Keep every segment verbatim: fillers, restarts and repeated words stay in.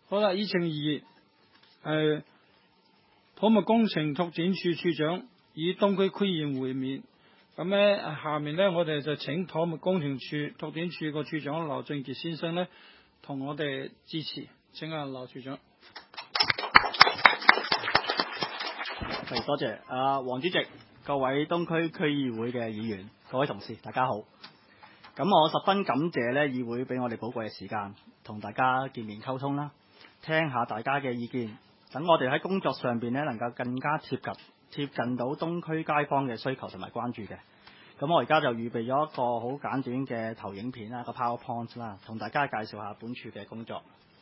好啦，議程二，係土木工程拓展處處長與東區區議員會面。咁咧，下面咧，我哋就請土木工程處拓展處個處長劉俊傑先生咧，同我哋支持。請啊，劉處長。 係，多謝啊，黃主席，各位東區區議會嘅議員，各位同事，大家好。咁我十分感謝咧，議會俾我哋寶貴嘅時間，同大家見面溝通啦，聽下大家嘅意見，等我哋喺工作上邊咧能夠更加貼近貼近到東區街坊嘅需求同埋關注嘅。咁我而家就預備咗一個好簡短嘅投影片啦，個 PowerPoint 啦，同大家介紹下本處嘅工作。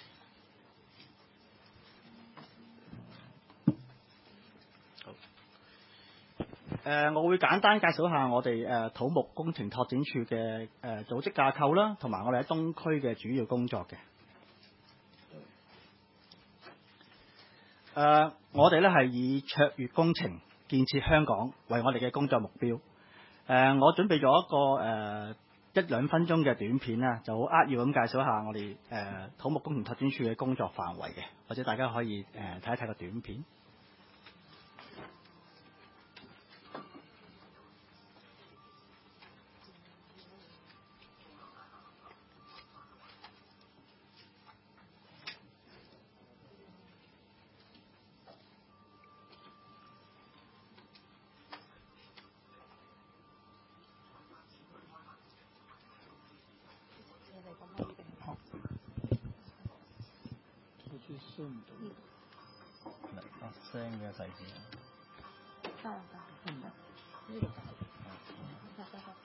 誒、呃，我會簡單介紹下我哋誒、呃、土木工程拓展處嘅誒、呃、組織架構啦，同埋我哋喺東區嘅主要工作嘅。誒、呃，我哋咧係以卓越工程建設香港為我哋嘅工作目標。誒、呃，我準備咗一個誒、呃、一兩分鐘嘅短片啦，就好扼要咁介紹一下我哋誒、呃、土木工程拓展處嘅工作範圍嘅，或者大家可以誒睇、呃、一睇個短片。發聲嘅細節。得得得，呢度。得得得。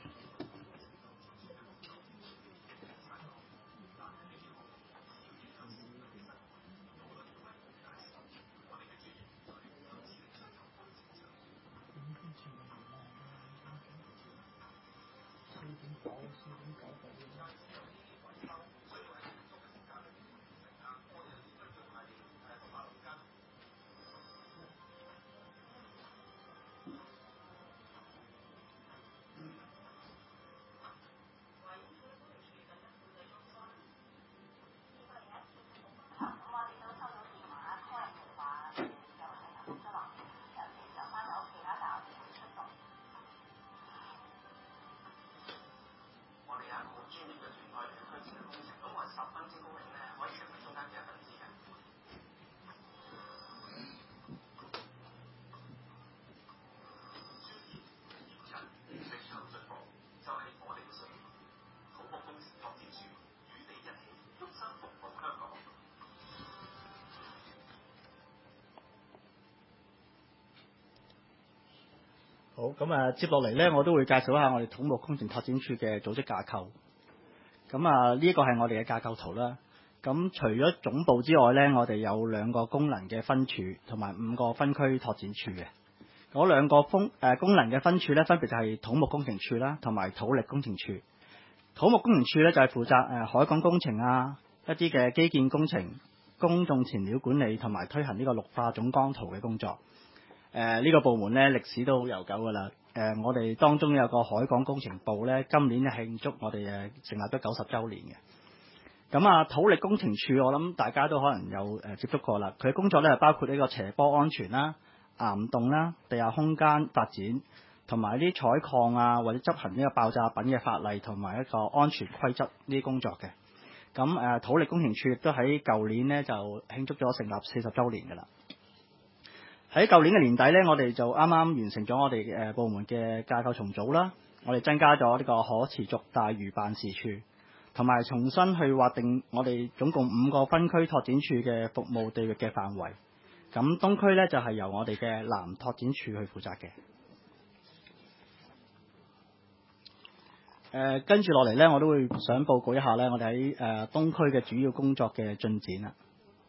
好，咁啊，接落嚟咧，我都會介紹一下我哋土木工程拓展處嘅組織架構。咁啊，呢一個係我哋嘅架構圖啦。咁除咗總部之外咧，我哋有兩個功能嘅分處，同埋五個分區拓展處嘅。嗰兩個分誒、呃、功能嘅分處咧，分別就係土木工程處啦，同埋土力工程處。土木工程處咧就係負責誒、呃、海港工程啊，一啲嘅基建工程、公眾填料管理同埋推行呢個綠化總綱圖嘅工作。誒、呃、呢、這個部門咧歷史都好悠久㗎啦。誒、呃、我哋當中有個海港工程部咧，今年慶祝我哋誒成立咗九十週年嘅。咁啊，土力工程處我諗大家都可能有誒、呃、接觸過啦。佢嘅工作咧係包括呢個斜坡安全啦、岩洞啦、地下空間發展，同埋啲採礦啊或者執行呢個爆炸品嘅法例同埋一個安全規則呢啲工作嘅。咁誒、呃、土力工程處亦都喺舊年咧就慶祝咗成立四十週年㗎啦。喺舊年嘅年底咧，我哋就啱啱完成咗我哋誒部門嘅架構重組啦。我哋增加咗呢個可持續大嶼辦事處，同埋重新去劃定我哋總共五個分區拓展處嘅服務地域嘅範圍。咁東區咧就係由我哋嘅南拓展處去負責嘅。誒跟住落嚟咧，我都會想報告一下咧，我哋喺誒東區嘅主要工作嘅進展啦。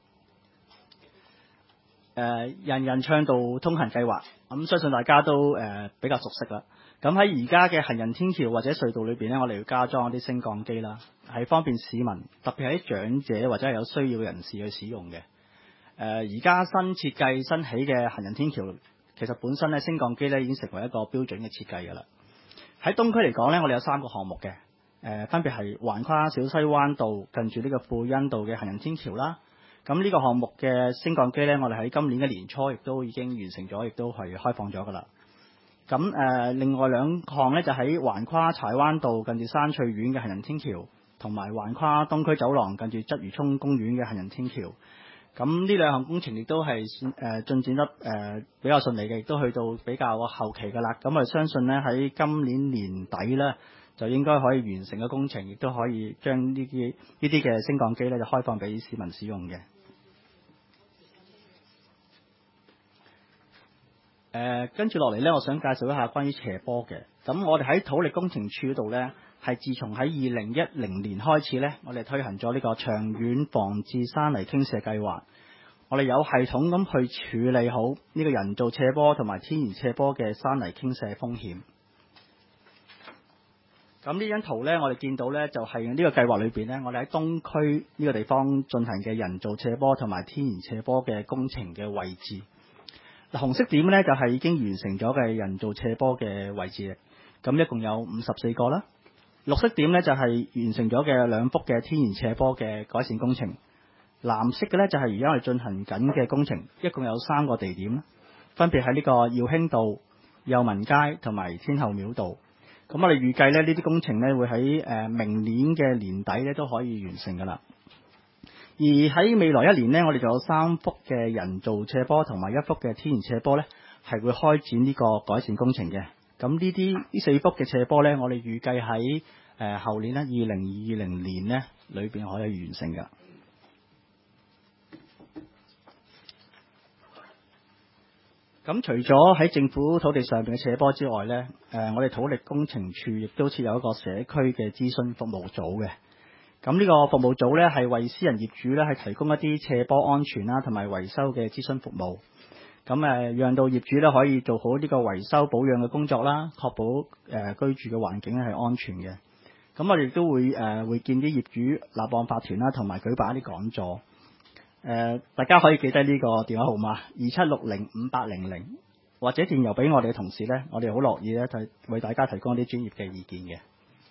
誒、呃、人人暢道通行計劃，咁、嗯、相信大家都誒、呃、比較熟悉啦。咁喺而家嘅行人天橋或者隧道裏邊咧，我哋要加裝一啲升降機啦，係方便市民，特別係啲長者或者係有需要嘅人士去使用嘅。誒而家新設計新起嘅行人天橋，其實本身咧升降機咧已經成為一個標準嘅設計㗎啦。喺東區嚟講咧，我哋有三個項目嘅，誒、呃、分別係橫跨小西灣道近住呢個富恩道嘅行人天橋啦。 咁呢個項目嘅升降機咧，我哋喺今年嘅年初亦都已經完成咗，亦都係開放咗噶啦。咁誒、呃，另外兩項咧就喺橫跨柴灣道近住山翠苑嘅行人天橋，同埋橫跨東區走廊近住鰂魚涌公園嘅行人天橋。咁呢兩項工程亦都係誒進展得誒、呃、比較順利嘅，亦都去到比較後期噶啦。咁我哋相信咧喺今年年底咧就應該可以完成嘅工程，亦都可以將呢啲呢啲嘅升降機咧就開放俾市民使用嘅。誒、呃，跟住落嚟咧，我想介紹一下關於斜坡嘅。咁我哋喺土力工程處嗰度咧，係自從喺二零一零年開始咧，我哋推行咗呢個長遠防治山泥傾瀉計劃。我哋有系統咁去處理好呢個人造斜坡同埋天然斜坡嘅山泥傾瀉風險。咁呢張圖咧，我哋見到咧就係、是、呢個計劃裏邊咧，我哋喺東區呢個地方進行嘅人造斜坡同埋天然斜坡嘅工程嘅位置。嗱，紅色點咧就係、是、已經完成咗嘅人造斜坡嘅位置，咁一共有五十四個啦。綠色點咧就係、是、完成咗嘅兩幅嘅天然斜坡嘅改善工程。藍色嘅咧就係而家我哋進行緊嘅工程，一共有三個地點，分別喺呢個耀興道、幼民街同埋天后廟道。咁我哋預計咧呢啲工程咧會喺誒明年嘅年底咧都可以完成噶啦。而喺未來一年呢，我哋就有三幅嘅人造斜坡同埋一幅嘅天然斜坡呢，係會開展呢個改善工程嘅。咁呢啲呢四幅嘅斜坡呢，我哋預計喺誒後年呢，二零二零年呢裏邊可以完成㗎。咁除咗喺政府土地上邊嘅斜坡之外呢，誒我哋土力工程處亦都設有一個社區嘅諮詢服務組嘅。咁呢個服務組咧係為私人業主咧係提供一啲斜坡安全啦同埋維修嘅諮詢服務。咁誒，讓到業主咧可以做好呢個維修保養嘅工作啦，確保誒、呃、居住嘅環境係安全嘅。咁我哋亦都會誒、呃、會見啲業主立案法團啦，同埋舉辦一啲講座。誒、呃，大家可以記低呢個電話號碼二七六零五八零零，或者電郵俾我哋嘅同事咧，我哋好樂意咧提為大家提供一啲專業嘅意見嘅。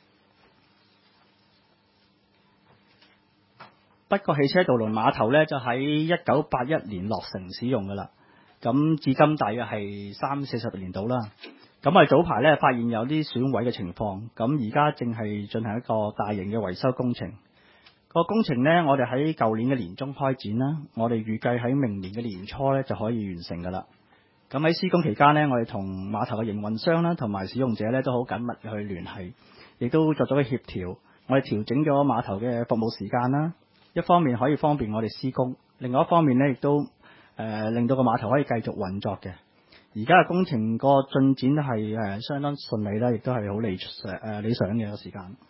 北角汽車渡輪碼頭咧就喺一九八一年落成使用噶啦，咁至今大約係三四十年到啦。咁我哋早排咧發現有啲損毀嘅情況，咁而家正係進行一個大型嘅維修工程。個工程呢，我哋喺舊年嘅年中開展啦，我哋預計喺明年嘅年初咧就可以完成噶啦。咁喺施工期間呢，我哋同碼頭嘅營運商啦，同埋使用者咧都好緊密去聯繫，亦都作咗個協調。我哋調整咗碼頭嘅服務時間啦。一方面可以方便我哋施工，另外一方面咧亦都誒、呃、令到個碼頭可以繼續運作嘅。而家嘅工程個進展都係誒相當順利啦，亦都係好理誒、呃、理想嘅個時間。誒、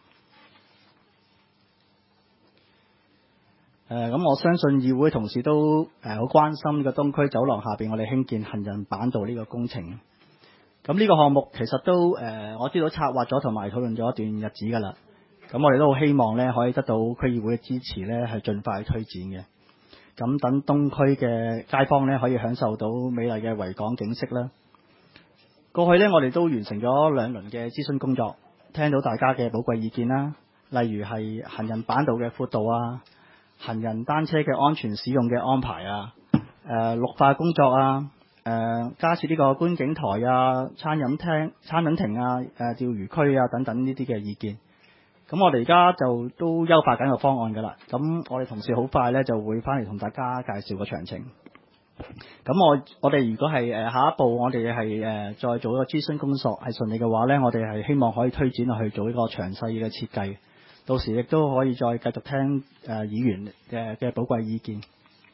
呃、咁我相信議會同事都誒好、呃、關心呢個東區走廊下邊我哋興建行人板道呢個工程。咁呢個項目其實都誒、呃、我知道策劃咗同埋討論咗一段日子㗎啦。咁我哋都好希望咧，可以得到區議會嘅支持咧，係盡快推展嘅。咁等東區嘅街坊咧，可以享受到美麗嘅維港景色啦。過去咧，我哋都完成咗兩輪嘅諮詢工作，聽到大家嘅寶貴意見啦。例如係行人板道嘅闊度啊，行人單車嘅安全使用嘅安排啊，誒、呃、綠化工作啊，誒、呃、加設呢個觀景台啊、餐飲廳、餐飲亭啊、誒、呃、釣魚區啊等等呢啲嘅意見。咁我哋而家就都優化緊個方案㗎啦。咁我哋同事好快咧就會翻嚟同大家介紹個詳情。咁我我哋如果係誒下一步我哋係誒再做一個諮詢工作係順利嘅話咧，我哋係希望可以推展落去做一個詳細嘅設計。到時亦都可以再繼續聽誒、呃、議員嘅嘅寶貴意見。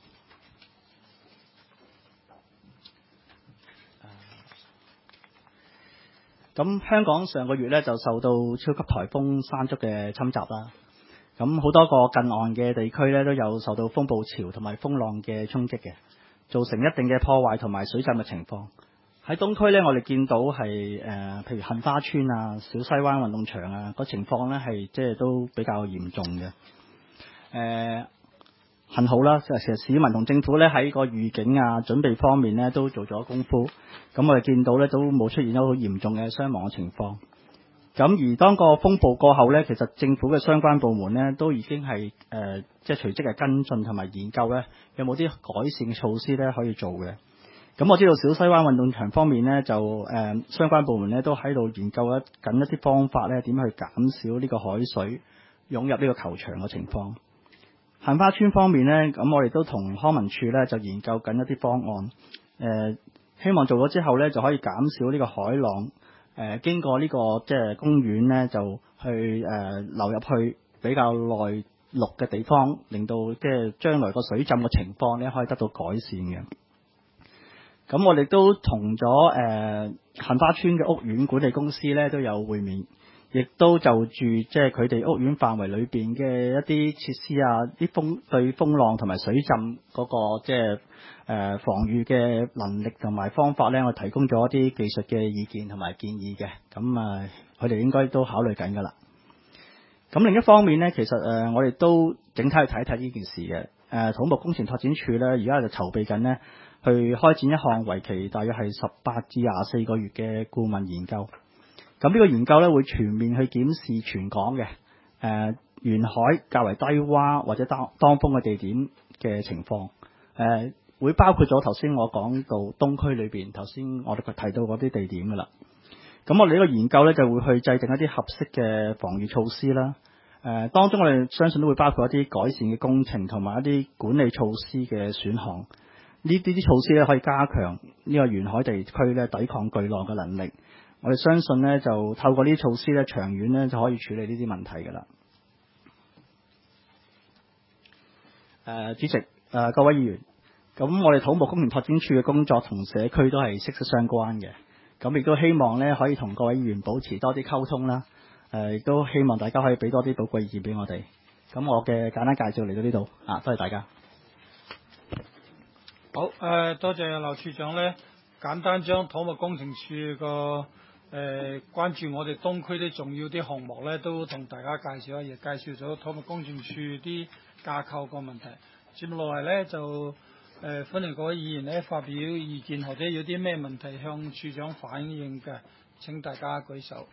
咁香港上個月咧就受到超級颱風山竹嘅侵襲啦，咁好多個近岸嘅地區咧都有受到風暴潮同埋風浪嘅衝擊嘅，造成一定嘅破壞同埋水浸嘅情況。喺東區咧，我哋見到係誒、呃，譬如杏花村啊、小西灣運動場啊，個情況咧係即係都比較嚴重嘅。誒、呃，幸好啦，其實市民同政府咧喺個預警啊、準備方面咧都做咗功夫。咁我哋見到咧都冇出現咗好嚴重嘅傷亡嘅情況。 咁而當個風暴過後咧，其實政府嘅相關部門咧都已經係誒、呃、即係隨即係跟進同埋研究咧，有冇啲改善嘅措施咧可以做嘅。咁我知道小西灣運動場方面咧就誒、呃、相關部門咧都喺度研究一緊一啲方法咧，點去減少呢個海水湧入呢個球場嘅情況。杏花村方面咧，咁我哋都同康文署咧就研究緊一啲方案，誒、呃、希望做咗之後咧就可以減少呢個海浪。誒、呃、經過呢、這個即係公園咧，就去誒、呃、流入去比較內陸嘅地方，令到即係將來個水浸嘅情況咧可以得到改善嘅。咁我哋都同咗誒杏花村嘅屋苑管理公司咧都有會面，亦都就住即係佢哋屋苑範圍裏邊嘅一啲設施啊，啲風對風浪同埋水浸嗰、那個即係。誒、呃、防禦嘅能力同埋方法咧，我提供咗一啲技術嘅意見同埋建議嘅，咁啊，佢哋應該都考慮緊㗎啦。咁另一方面咧，其實誒、呃、我哋都整體去睇一睇呢件事嘅。誒、呃、土木工程拓展署咧，而家就籌備緊呢，去開展一項為期大約係十八至廿四個月嘅顧問研究。咁呢個研究咧會全面去檢視全港嘅誒、呃、沿海較為低窪或者當當風嘅地點嘅情況。誒、呃會包括咗頭先我講到東區裏邊，頭先我哋提到嗰啲地點噶啦。咁我哋呢個研究咧就會去制定一啲合適嘅防禦措施啦。誒、呃，當中我哋相信都會包括一啲改善嘅工程同埋一啲管理措施嘅選項。呢啲啲措施咧可以加強呢個沿海地區咧抵抗巨浪嘅能力。我哋相信咧就透過呢啲措施咧，長遠咧就可以處理呢啲問題噶啦。誒、呃，主席，誒、呃，各位議員。咁我哋土木工程拓展署嘅工作同社區都係息息相關嘅，咁亦都希望咧可以同各位議員保持多啲溝通啦。誒、呃，亦都希望大家可以俾多啲寶貴意見俾我哋。咁我嘅簡單介紹嚟到呢度啊，多謝大家。 好，誒、呃，多謝劉處長咧，簡單將土木工程署個誒關注我哋東區啲重要啲項目咧，都同大家介紹一嘢，介紹咗土木工程署啲架構個問題。接落嚟咧就。誒、呃，歡迎各位議員咧發表意見，或者有啲咩問題向處長反映嘅，請大家舉手。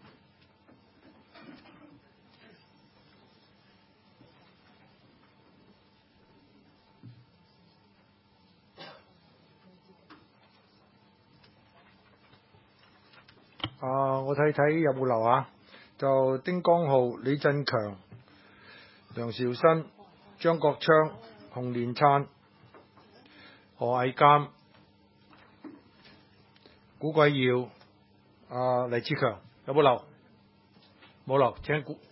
啊，我睇睇有冇留啊？就丁江浩、李振強、梁兆新、張國昌、洪連燦、何毅監、古貴耀、啊黎志強，有冇留？冇留，請古，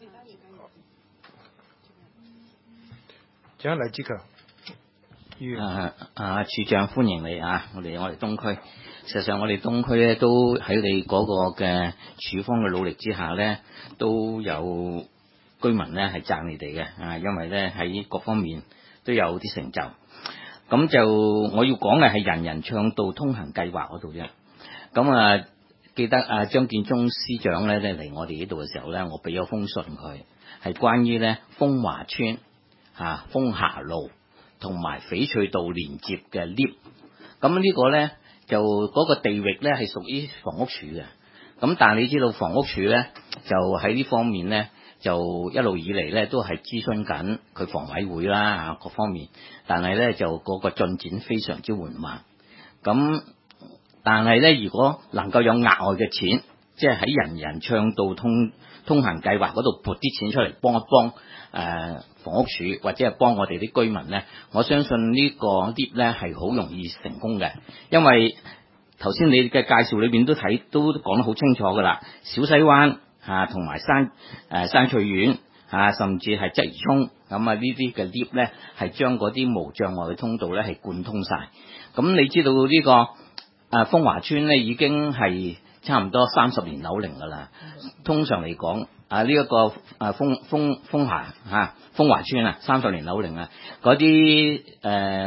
請黎志強。 啊啊，處長歡迎你啊！我哋我哋東區，事實上我哋東區咧都喺你嗰個嘅處方嘅努力之下咧，都有居民咧係讚你哋嘅啊，因為咧喺各方面都有啲成就。咁就我要講嘅係人人暢道通行計劃嗰度啫。咁啊，記得啊張建宗司長咧咧嚟我哋呢度嘅時候咧，我俾咗封信佢，係關於咧風華村啊風霞路同埋翡翠道連接嘅 lift。咁呢個咧就嗰個地域咧係屬於房屋署嘅。咁但係你知道房屋署咧就喺呢方面咧就一路以嚟咧都係諮詢緊佢房委會啦啊各方面，但係咧就嗰個進展非常之緩慢。咁但係咧，如果能夠有額外嘅錢，即係喺人人暢道通通行計劃嗰度撥啲錢出嚟幫一幫誒、呃、房屋署或者係幫我哋啲居民咧，我相信呢個 lift 咧係好容易成功嘅，因為頭先你嘅介紹裏邊都睇都講得好清楚噶啦，小西灣嚇同埋山誒、呃、山翠苑嚇、啊，甚至係鰂魚涌咁啊呢啲嘅 lift 咧係將嗰啲無障礙嘅通道咧係貫通晒。咁你知道呢、這個？啊，風華村咧已經係差唔多三十年樓齡噶啦。通常嚟講，啊呢一、這個啊風風風霞嚇風華村啊，三十年樓齡啊，嗰啲誒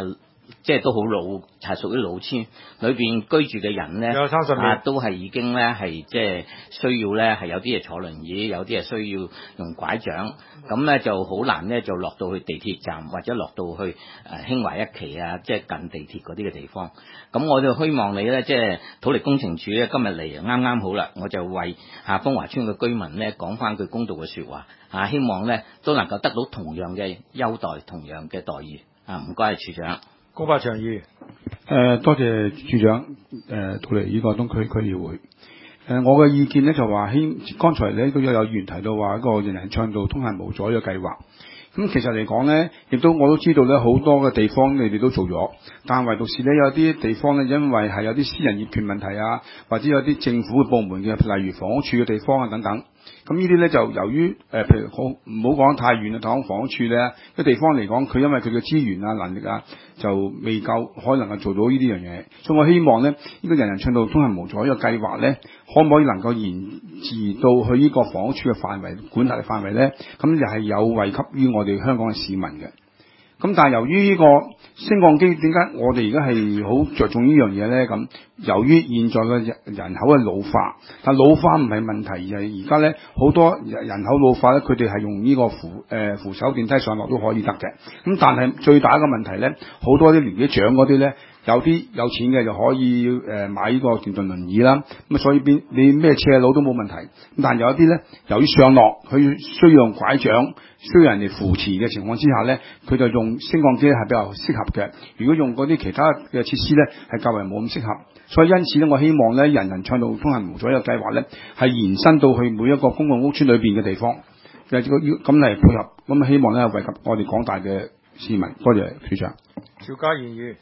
即係都好老，係屬於老村裏邊居住嘅人咧， 有三十年啊都係已經咧係即係需要咧係有啲係坐輪椅，有啲係需要用拐杖，咁咧就好難咧就落到去地鐵站或者落到去誒興華一期啊，即係近地鐵嗰啲嘅地方。咁我就希望你咧即係土力工程處咧今日嚟啱啱好啦，我就為啊風華村嘅居民咧講翻句公道嘅説話啊，希望咧都能夠得到同樣嘅優待，同樣嘅待遇啊！唔該，處長。 高柏祥議員。 誒、呃，多謝處長誒到嚟呢個東區區議會。誒、呃，我嘅意見咧就話，希剛才咧都有有議員提到話一個人人暢道通行無阻嘅計劃。咁其實嚟講咧，亦都我都知道咧，好多嘅地方你哋都做咗，但唯獨是咧有啲地方咧，因為係有啲私人業權問題啊，或者有啲政府嘅部門嘅，例如房屋處嘅地方啊等等。咁呢啲咧就由於誒、呃，譬如好唔好講太遠啦，講房屋處咧，個地方嚟講，佢因為佢嘅資源啊、能力啊，就未夠可能係做到呢啲樣嘢。所以我希望咧，呢、這個人人暢道通行無阻呢個計劃咧，可唔可以能夠延遲到去呢個房屋處嘅範圍管轄嘅範圍咧？咁就係有惠及於我哋香港嘅市民嘅。咁但係由於呢個升降機點解我哋而家係好着重呢樣嘢咧？咁由於現在嘅人人口嘅老化，但老化唔係問題，而係而家咧好多人口老化咧，佢哋係用呢個扶誒、呃、扶手電梯上落都可以得嘅。咁但係最大一個問題咧，好多啲年紀長嗰啲咧，有啲有錢嘅就可以誒、呃、買呢個電動輪椅啦。咁所以變你咩斜路都冇問題。但係有一啲咧，由於上落佢需要用拐杖，需要人哋扶持嘅情況之下咧，佢就用升降機係比較適合嘅。如果用嗰啲其他嘅設施咧，係較為冇咁適合。所以因此咧，我希望咧，人人暢道通行無阻呢個計劃咧，係延伸到去每一個公共屋邨裏邊嘅地方，嘅要咁嚟配合。咁希望咧，惠及我哋廣大嘅市民。多謝處長。 邵家賢議員。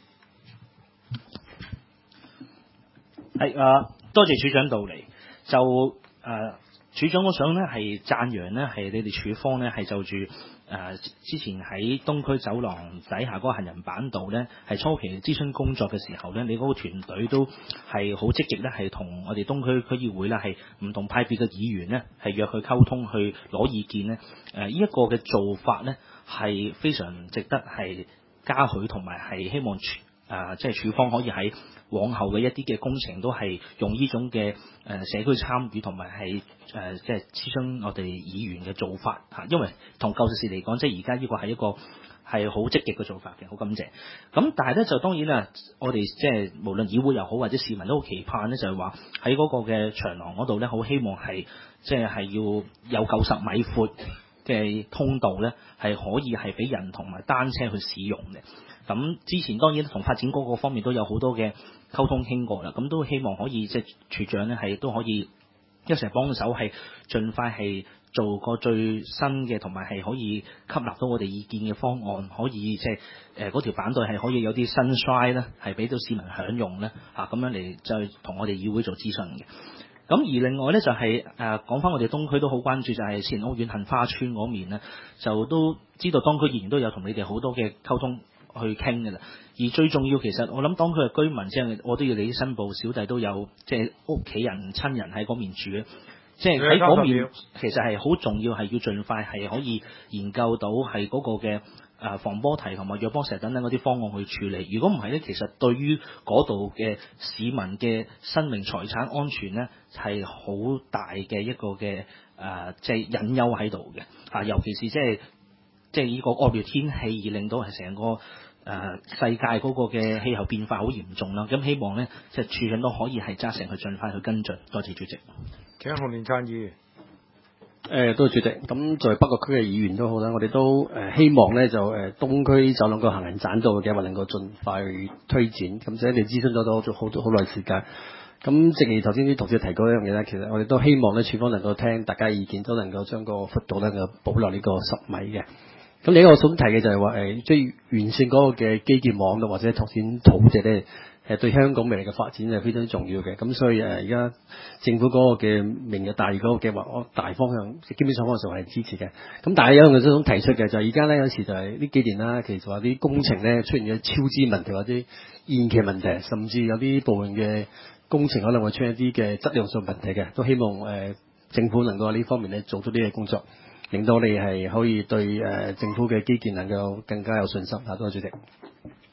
係啊，多謝處長到嚟。就誒、呃，處長我想咧係讚揚咧，係你哋處方咧係就住誒、呃、之前喺東區走廊底下嗰個行人板道咧，係初期諮詢工作嘅時候咧，你嗰個團隊都係好積極咧，係同我哋東區區議會咧係唔同派別嘅議員咧係約去溝通，去攞意見咧。誒、呃，呢、這、一個嘅做法咧係非常值得係嘉許，同埋係希望處誒即係處方可以喺往後嘅一啲嘅工程都係用呢種嘅誒社區參與同埋係誒即係諮詢我哋議員嘅做法嚇，因為同舊時嚟講，即係而家呢個係一個係好積極嘅做法嘅，好感謝。咁但係咧就當然啦，我哋即係無論議會又好或者市民都好期盼咧，就係話喺嗰個嘅長廊嗰度咧，好希望係即係係要有九十米闊嘅通道咧，係可以係俾人同埋單車去使用嘅。咁之前當然同發展局嗰方面都有好多嘅溝通傾過啦，咁都希望可以即係處長咧係都可以一齊幫手，係盡快係做個最新嘅，同埋係可以吸納到我哋意見嘅方案，可以即係誒嗰條板道係可以有啲 sunshine 咧，係俾到市民享用咧嚇，咁樣嚟再同我哋議會做諮詢嘅。咁而另外咧就係誒講翻我哋東區都好關注，就係前屋苑杏花村嗰面咧，就都知道當區議員都有同你哋好多嘅溝通去傾嘅啦，而最重要其實我諗當區嘅居民，即係我都要你啲申報，小弟都有即係屋企人親人喺嗰面住嘅，即係喺嗰面其實係好重要，係要盡快係可以研究到係嗰個嘅誒防波堤同埋弱波石等等嗰啲方案去處理。如果唔係咧，其實對於嗰度嘅市民嘅生命財產安全咧係好大嘅一個嘅誒即係隱憂喺度嘅啊，尤其是即係。即係呢個惡劣天氣而令到係成個誒、呃、世界嗰個嘅氣候變化好嚴重啦。咁希望咧，即係處長都可以係揸成去盡快去跟進。多謝主席。 請洪連燦議員。 誒，多謝主席。咁作為北角區嘅議員都好啦，我哋都誒、呃、希望咧就誒、呃、東區走廊個行人棧道嘅計劃能夠盡快去推展。咁即係你諮詢咗都好好好耐時間。咁正如頭先啲同事提過一樣嘢咧，其實我哋都希望咧，處方能夠聽大家意見，都能夠將個幅度咧能夠保留呢個十米嘅。咁另一個我想提嘅就係話誒，即係完善嗰個嘅基建網絡或者拓展土地咧，誒對香港未來嘅發展係非常之重要嘅。咁所以誒而家政府嗰個嘅明日大嶼嗰個計劃，大方向基本上方向上係支持嘅。咁但係有一樣嘢想提出嘅就係而家咧有時就係呢幾年啦，其實話啲工程咧出現咗超支問題或者延期問題，甚至有啲部分嘅工程可能會出現一啲嘅質量上問題嘅，都希望誒、呃、政府能夠喺呢方面咧做出啲嘅工作。令到我哋係可以對誒、呃、政府嘅基建能夠更加有信心。啊，多謝主席。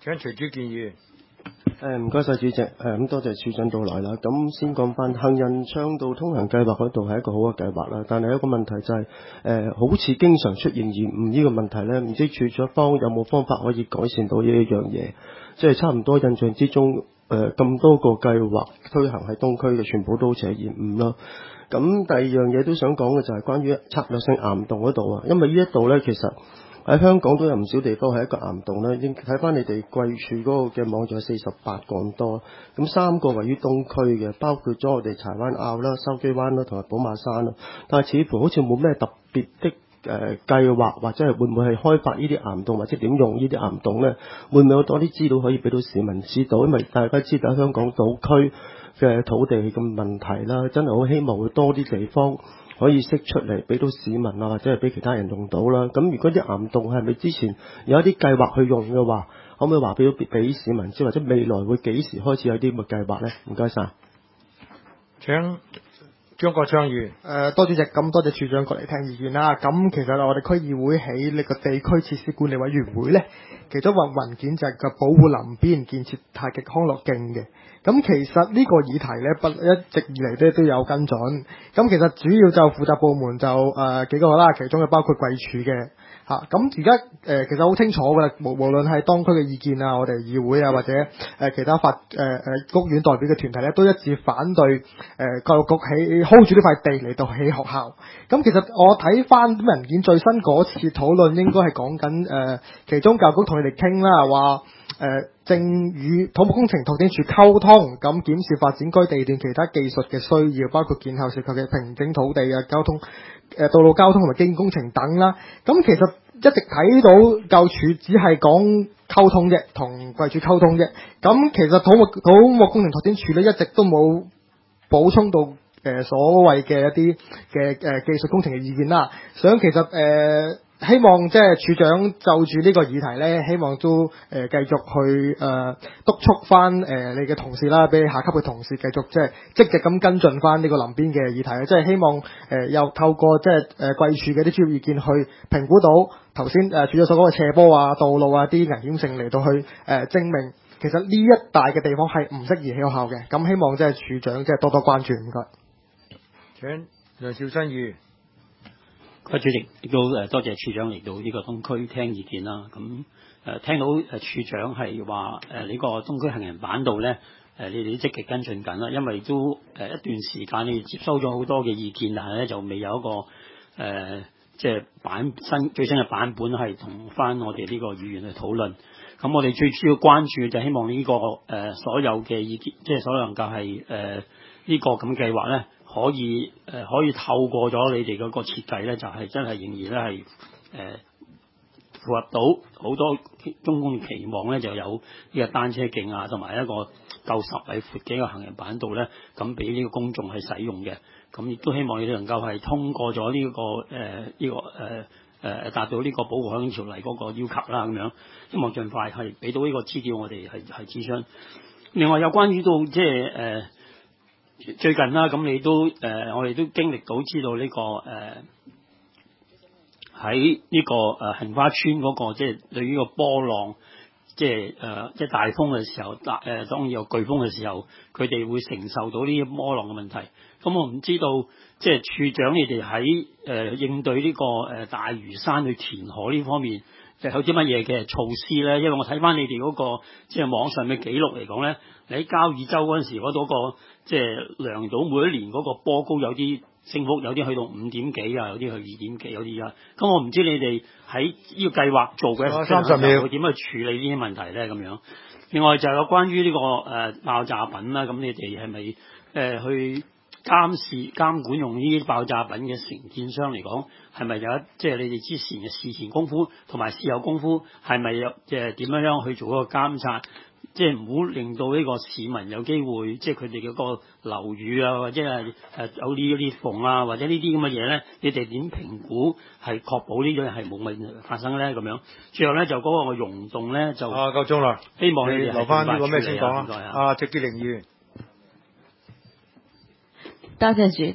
請徐主建議員。 誒唔該晒主席，誒咁多謝處長到來啦。咁先講翻行人倡導通行計劃嗰度係一個好嘅計劃啦，但係一個問題就係、是、誒、呃、好似經常出現延誤呢個問題咧，唔知處長方有冇方法可以改善到呢一樣嘢？即係差唔多印象之中，誒、呃、咁多個計劃推行喺東區嘅，全部都好似係延誤啦。咁第二樣嘢都想講嘅就係關於策略性岩洞嗰度啊，因為呢一度咧其實喺香港都有唔少地方係一個岩洞咧，應睇翻你哋貴處嗰個嘅網就係四十八個咁多，咁三個位於東區嘅，包括咗我哋柴灣坳啦、筲箕灣啦同埋寶馬山啦，但係似乎好似冇咩特別的誒、呃、計劃，或者係會唔會係開發呢啲岩洞，或者點用呢啲岩洞咧？會唔會有多啲資料可以俾到市民知道？因為大家知道香港島區嘅土地咁問題啦，真係好希望會多啲地方可以釋出嚟俾到市民啊，或者係俾其他人用到啦。咁如果啲岩洞係咪之前有一啲計劃去用嘅話，可唔可以話俾俾市民知，或者未來會幾時開始有啲咁嘅計劃咧？唔該晒。 請張國昌議員。 誒多主席，咁多謝處長過嚟聽意見啦。咁其實我哋區議會喺呢個地區設施管理委員會咧，其中份文件就係個保護林邊建設太極康樂徑嘅。咁其實呢個議題咧，不一直以嚟咧都有跟進。咁其實主要就負責部門就誒、呃、幾個啦，其中嘅包括貴處嘅嚇。咁而家誒其實好清楚㗎啦，無無論係當區嘅意見啊，我哋議會啊，或者誒、呃、其他法誒誒、呃、屋苑代表嘅團體咧，都一致反對誒、呃、教育局起 hold 住呢塊地嚟到起學校。咁其實我睇翻文件最新嗰次討論，應該係講緊誒其中教育局同你哋傾啦，話。誒、呃、正與土木工程拓展署溝通，咁檢視發展該地段其他技術嘅需要，包括建後涉及嘅平整土地啊、交通、呃、道路交通同埋基建工程等啦。咁其實一直睇到教署只係講溝通啫，同貴署溝通啫。咁其實土木土木工程拓展署咧一直都冇補充到誒、呃、所謂嘅一啲嘅誒技術工程嘅意見啦。想其實誒。呃希望即係處長就住呢個議題咧，希望都誒、呃、繼續去誒、呃、督促翻誒、呃、你嘅同事啦，俾下級嘅同事繼續即係積極咁跟進翻呢個林邊嘅議題，即係希望誒、呃、又透過即係誒貴處嘅啲專業意見去評估到頭先誒處長所講嘅斜坡啊、道路啊啲危險性嚟到去誒、呃、證明其實呢一帶嘅地方係唔適宜起學校嘅。咁希望即係處長即係多多關注，唔該。 請梁兆新議員。 各位主席，亦都誒多謝處長嚟到呢個東區聽意見啦。咁誒、呃、聽到誒處長係話誒呢個東區行人板道咧，誒、呃、你哋都積極跟進緊啦。因為都誒、呃、一段時間你哋接收咗好多嘅意見，但係咧就未有一個誒、呃、即係版新最新嘅版本係同翻我哋呢個議員去討論。咁我哋最主要關注就希望呢、這個誒、呃、所有嘅意見，即係所能夠係誒呢個咁計劃咧。可以誒、呃、可以透過咗你哋嗰個設計咧，就係、是、真係仍然咧係誒符合到好多公眾期望咧，就有呢個單車徑啊，同埋一個夠十米闊嘅一個行人板道咧，咁俾呢個公眾係使用嘅。咁亦都希望你哋能夠係通過咗呢、這個誒呢、呃這個誒誒、呃、達到呢個保護海景條例嗰個要求啦，咁樣希望盡快係俾到呢個資料我哋係係諮詢。另外有關於到即係誒。呃最近啦，咁你都誒、呃，我哋都經歷到知道呢、這個誒喺呢個誒杏花村嗰、那個即係對於個波浪，即係誒即係大風嘅時候，大、呃、誒當然有颶風嘅時候，佢哋會承受到呢啲波浪嘅問題。咁我唔知道即係處長你哋喺誒應對呢、這個誒、呃、大嶼山去填海呢方面，就有啲乜嘢嘅措施咧？因為我睇翻你哋嗰、那個即係網上嘅記錄嚟講咧，你喺交椅洲嗰陣時嗰度、那個。即係量到每一年嗰個波高有啲升幅，有啲去到五點幾啊，有啲去二點幾，有啲啊。咁我唔知你哋喺呢個計劃做嘅三十秒會點去處理呢啲問題咧？咁樣。另外就有關於呢、這個誒、呃、爆炸品啦，咁你哋係咪誒去監視監管用呢啲爆炸品嘅承建商嚟講，係咪有一即係你哋之前嘅事前功夫同埋事後功夫係咪有即係點樣樣去做一個監察？即係唔好令到呢個市民有機會，即係佢哋嗰個樓宇啊，或者係誒有呢啲縫啊，或者呢啲咁嘅嘢咧，你哋點評估係確保呢樣係冇問題發生咧？咁樣最後咧就嗰個溶洞咧就啊夠鐘啦，希望你哋留翻呢個咩先講啊？啊，謝潔玲議員， 多謝主席。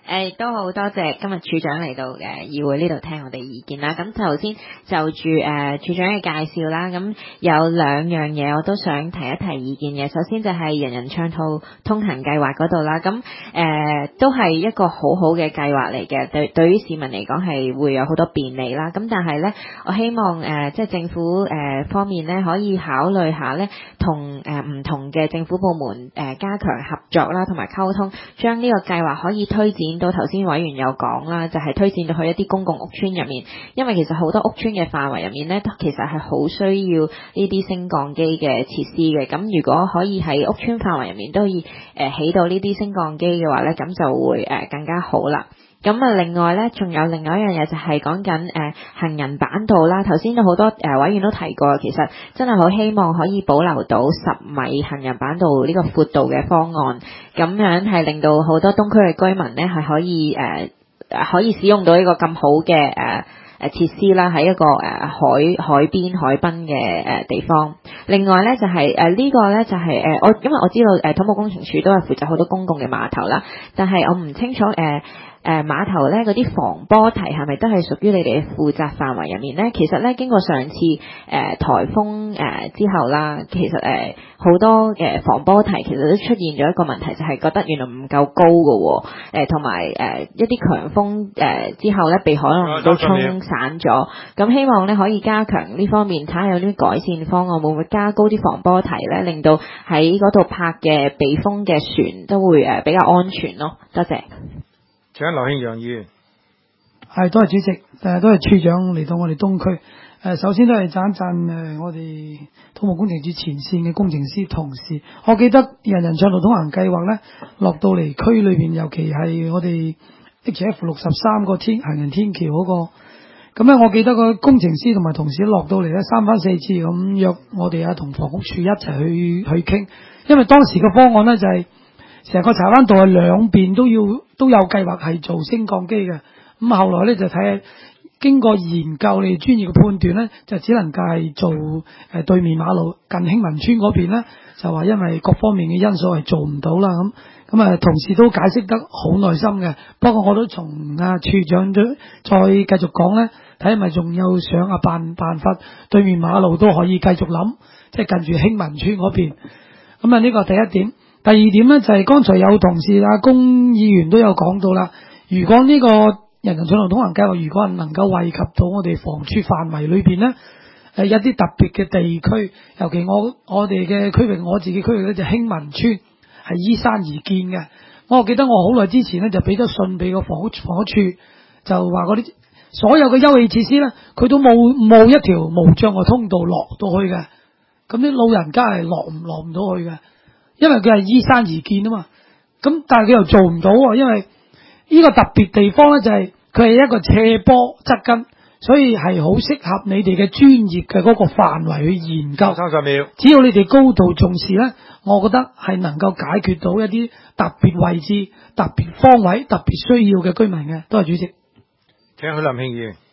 誒都好多謝今日處長嚟到嘅議會呢度聽我哋意見啦。咁頭先就住誒、呃、處長嘅介紹啦，咁有兩樣嘢我都想提一提意見嘅。首先就係人人暢套通行計劃嗰度啦，咁誒、呃、都係一個好好嘅計劃嚟嘅，對對於市民嚟講係會有好多便利啦。咁但係咧，我希望誒、呃、即係政府誒、呃、方面咧可以考慮下咧，同誒唔同嘅政府部門誒、呃、加強合作啦，同埋溝通，將呢個計劃可以推展到頭先委員有講啦，就係、是、推薦到去一啲公共屋邨入面，因為其實好多屋邨嘅範圍入面咧，其實係好需要呢啲升降機嘅設施嘅。咁如果可以喺屋邨範圍入面都可以誒、呃、起到呢啲升降機嘅話咧，咁就會誒、呃、更加好啦。咁啊，另外咧，仲有另外一樣嘢就係講緊誒行人板道啦。頭先都好多誒、呃、委員都提過，其實真係好希望可以保留到十米行人板道呢個闊度嘅方案，咁樣係令到好多東區嘅居民咧係可以誒、呃、可以使用到呢個咁好嘅誒誒設施啦，喺一個誒、呃、海海邊海濱嘅誒地方。另外咧就係誒呢個咧就係、是、誒、呃、我因為我知道誒、呃、土木工程署都係負責好多公共嘅碼頭啦，但係我唔清楚誒。呃誒、呃、碼頭咧嗰啲防波堤係咪都係屬於你哋嘅負責範圍入面咧？其實咧經過上次誒、呃、颱風誒、呃、之後啦，其實誒好、呃、多嘅防波堤其實都出現咗一個問題，就係、是、覺得原來唔夠高嘅喎，誒同埋誒一啲強風誒、呃、之後咧被海浪都沖散咗。咁希望咧可以加強呢方面，睇下有啲改善方案，會唔會加高啲防波堤咧，令到喺嗰度泊嘅避風嘅船都會誒比較安全咯。多謝。 請劉慶陽議員。 係，多謝主席，誒，多謝處長嚟到我哋東區。誒，首先都係讚一讚誒，我哋土木工程署前線嘅工程師同事。我記得人人暢道通行計劃咧，落到嚟區裏邊，尤其係我哋 H F 六十三個天行人天橋嗰、那個。咁咧，我記得個工程師同埋同事落到嚟咧，三番四次咁約我哋啊，同房屋署一齊去去傾。因為當時嘅方案咧就係、是。成個柴灣道係兩邊都要都有計劃係做升降機嘅，咁後來咧就睇下經過研究你哋專業嘅判斷咧，就只能夠係做誒、呃、對面馬路近興民村嗰邊咧，就話因為各方面嘅因素係做唔到啦，咁咁啊同事都解釋得好耐心嘅，不過我都從啊處長再再繼續講咧，睇係咪仲有想啊辦辦法對面馬路都可以繼續諗，即係近住興民村嗰邊，咁啊呢個第一點。第二點咧就係、是、剛才有同事啊，公議員都有講到啦。如果呢個人人暢道通行計劃，如果能夠惠及到我哋房署範圍裏邊咧，誒一啲特別嘅地區，尤其我我哋嘅區域，我自己區域咧就興民村係依山而建嘅。我記得我好耐之前咧就俾咗信俾個房屋房屋處，就話嗰啲所有嘅休憩設施咧，佢都冇冇一條無障礙通道落到去嘅。咁啲老人家係落唔落唔到去嘅。因為佢係依山而建啊嘛，咁但係佢又做唔到喎，因為呢個特別地方咧就係佢係一個斜坡側根，所以係好適合你哋嘅專業嘅嗰個範圍去研究。 三十秒。只要你哋高度重視咧，我覺得係能夠解決到一啲特別位置、特別方位、特別需要嘅居民嘅。多謝主席。 請許林慶議員。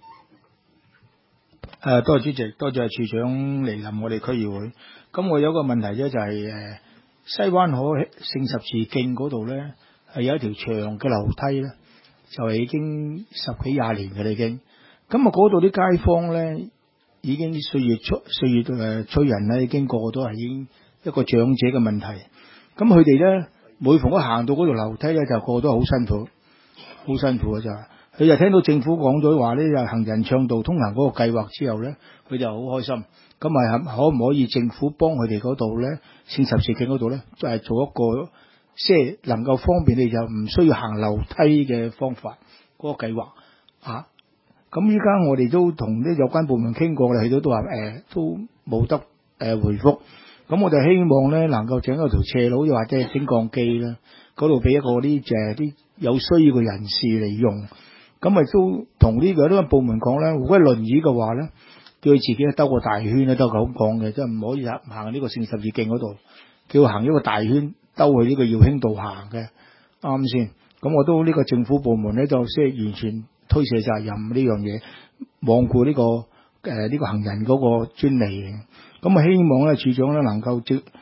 誒，多謝主席，多謝處長嚟臨我哋區議會。咁我有個問題啫，就係誒。西灣河聖十字徑嗰度咧，係有一條長嘅樓梯咧，就係已經十幾廿年嘅啦已經。咁啊，嗰度啲街坊咧，已經歲月催歲月誒催人咧，已經個個都係已經一個長者嘅問題。咁佢哋咧，每逢一行到嗰條樓梯咧，就個個都好辛苦，好辛苦嘅就係。佢就聽到政府講咗話咧，就行人暢道通行嗰個計劃之後咧，佢就好開心。咁咪可唔可以政府幫佢哋嗰度咧，聖十字徑嗰度咧，就係做一個即係能夠方便你就唔需要行樓梯嘅方法嗰個計劃啊？咁依家我哋都同啲有關部門傾過啦，佢都都話誒都冇得誒回覆。咁我哋希望咧能夠整一條斜路，又或者係升降機啦，嗰度俾一個啲誒啲有需要嘅人士嚟用。咁咪都同呢個呢個部門講咧，如果係輪椅嘅話咧，叫佢自己兜個大圈咧，都係咁講嘅，即係唔可以行呢個聖十字徑嗰度，叫佢行一個大圈兜去呢個耀興道行嘅，啱先？咁我都呢個政府部門咧就即係完全推卸責任呢樣嘢，罔顧呢個誒呢、呃這個行人嗰個專利。咁啊希望咧處長咧能夠即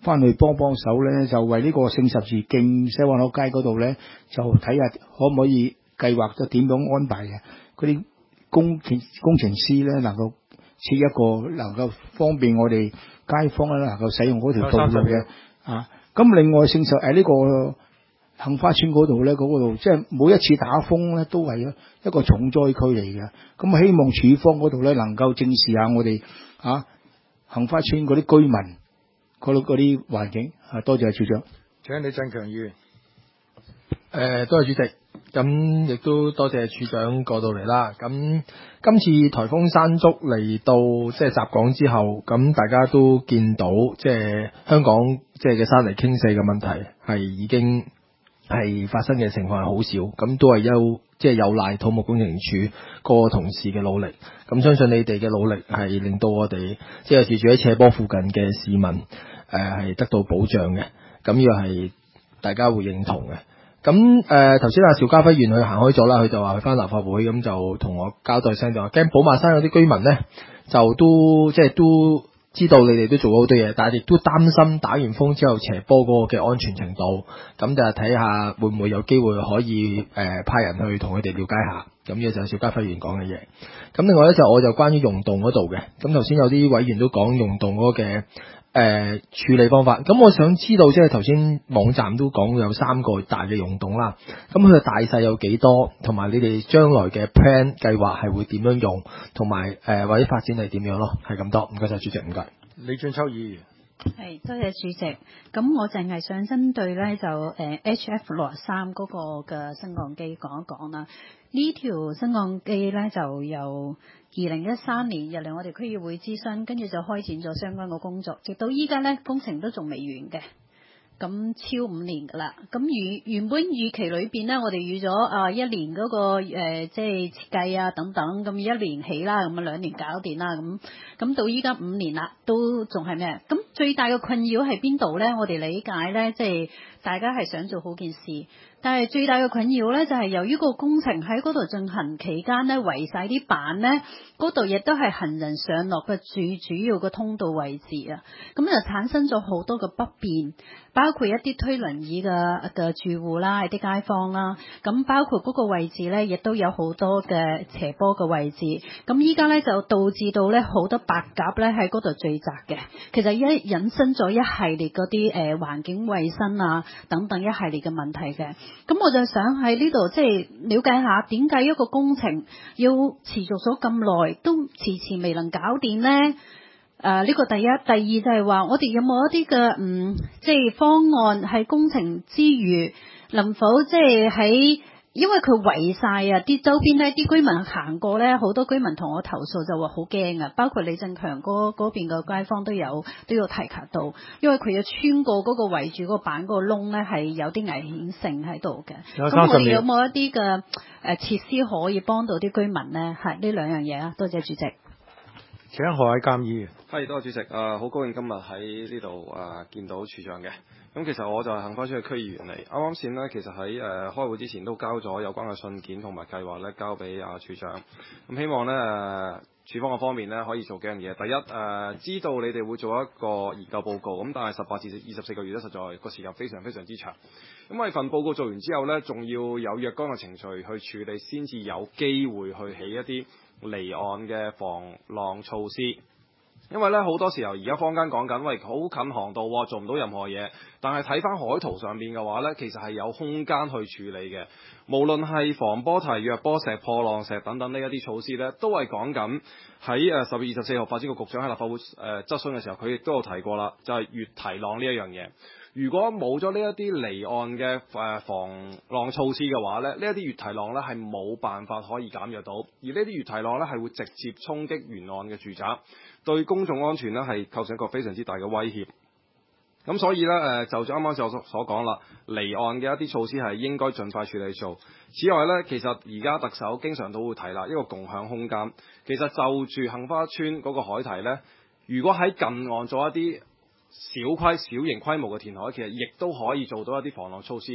翻去幫幫手咧，就為呢個聖十字徑西灣河街嗰度咧，就睇下可唔可以計劃咗點樣安排嘅嗰啲工程工程師咧，能夠設一個能夠方便我哋街坊咧能夠使用嗰條道路嘅啊。咁另外聖十誒呢個杏花村嗰度咧，嗰度即係每一次打風咧，都係一個重災區嚟嘅。咁希望署方嗰度咧能夠正視下我哋啊杏花村嗰啲居民嗰度嗰啲環境啊。多謝處長。 請李振強議員。 誒，多謝主席。咁亦都多謝處長過到嚟啦。咁今次颱風山竹嚟到即係襲港之後，咁大家都見到即係香港即係嘅山泥傾瀉嘅問題係已經係發生嘅情況係好少，咁都係有即係有賴土木工程署個同事嘅努力。咁相信你哋嘅努力係令到我哋即係住住喺斜坡附近嘅市民誒係得到保障嘅。咁呢個係大家會認同嘅。咁誒頭先阿邵家輝議員佢行開咗啦，佢就話去翻立法會，咁就同我交代聲就話驚寶馬山有啲居民咧就都即係都知道你哋都做咗好多嘢，但係亦都擔心打完風之後斜坡嗰個嘅安全程度，咁就睇下會唔會有機會可以誒、呃、派人去同佢哋了解下。咁呢個就係邵家輝議員講嘅嘢。咁另外咧就我就關於溶洞嗰度嘅，咁頭先有啲委員都講溶洞嗰個嘅誒、呃、處理方法，咁我想知道即係頭先網站都講有三個大嘅溶洞啦，咁佢嘅大細有幾多，同埋你哋將來嘅 plan 計劃係會點樣用，同埋誒或者發展係點樣咯，係咁多。唔該晒主席，唔該。 李俊秋議員。 係，多謝主席。咁我淨係想針對咧就誒、呃、H F 六十三嗰個嘅升降機講一講啦。呢條升降機咧就由二零一三年入嚟我哋區議會諮詢，跟住就開展咗相關嘅工作，直到依家咧工程都仲未完嘅。咁超五年㗎啦，咁預原本預期裏邊咧，我哋預咗啊一年嗰、嗰個誒、呃、即係設計啊等等，咁一年起啦，咁啊兩年搞掂啦，咁咁到依家五年啦，都仲係咩？咁最大嘅困擾係邊度咧？我哋理解咧，即係大家係想做好件事。但係最大嘅困擾咧，就係由於個工程喺嗰度進行期間咧，圍晒啲板咧，嗰度亦都係行人上落嘅最主要嘅通道位置啊，咁就產生咗好多嘅不便，包括一啲推輪椅嘅嘅住戶啦，一啲街坊啦，咁包括嗰個位置咧，亦都有好多嘅斜坡嘅位置，咁依家咧就導致到咧好多白鴿咧喺嗰度聚集嘅，其實一引申咗一系列嗰啲誒環境衛生啊等等一系列嘅問題嘅。咁我就想喺呢度即係了解下點解一個工程要持續咗咁耐都遲遲未能搞掂呢？誒、呃、呢、呢個第一，第二就係話我哋有冇一啲嘅嗯即係方案喺工程之餘，能否即係喺因為佢圍晒啊啲周邊呢啲居民行過呢，好多居民同我投訴就話好驚啊，包括李振強嗰嗰邊嘅街坊都有都有提及到，因為佢要穿過嗰個圍住嗰個板嗰個窿呢，係有啲危險性喺度嘅。咁我哋有冇一啲嘅誒設施可以幫到啲居民呢？係呢兩樣嘢啊，多謝主席。 請何偉鑑議員。 係，多謝主席。誒、呃，好高興今日喺呢度誒見到處長嘅。咁其實我就係杏花村嘅區議員嚟。啱啱先呢，其實喺誒、呃、開會之前都交咗有關嘅信件同埋計劃咧，交俾阿處長。咁希望咧誒處方嘅方面咧可以做幾樣嘢。第一誒、呃，知道你哋會做一個研究報告，咁但係十八至二十四個月咧，實在個時間非常非常之長。咁為份報告做完之後咧，仲要有若干嘅程序去處理，先至有機會去起一啲離岸嘅防浪措施。因為咧好多時候而家坊間講緊，喂好近航道喎，做唔到任何嘢。但係睇翻海圖上面嘅話咧，其實係有空間去處理嘅。無論係防波堤、弱波石、破浪石等等呢一啲措施咧，都係講緊喺誒十月二十四號發展局局長喺立法會誒、呃、質詢嘅時候，佢亦都有提過啦，就係、是、越堤浪呢一樣嘢。如果冇咗呢一啲離岸嘅誒防浪措施嘅話咧，呢一啲越堤浪咧係冇辦法可以減弱到，而呢啲越堤浪咧係會直接衝擊沿岸嘅住宅，對公眾安全咧係構成一個非常之大嘅威脅。咁所以咧誒，就像啱啱所所講啦，離岸嘅一啲措施係應該盡快處理做。此外咧，其實而家特首經常都會提啦，一個共享空間。其實就住杏花村嗰個海堤咧，如果喺近岸做一啲小規小型規模嘅填海，其實亦都可以做到一啲防浪措施嘅。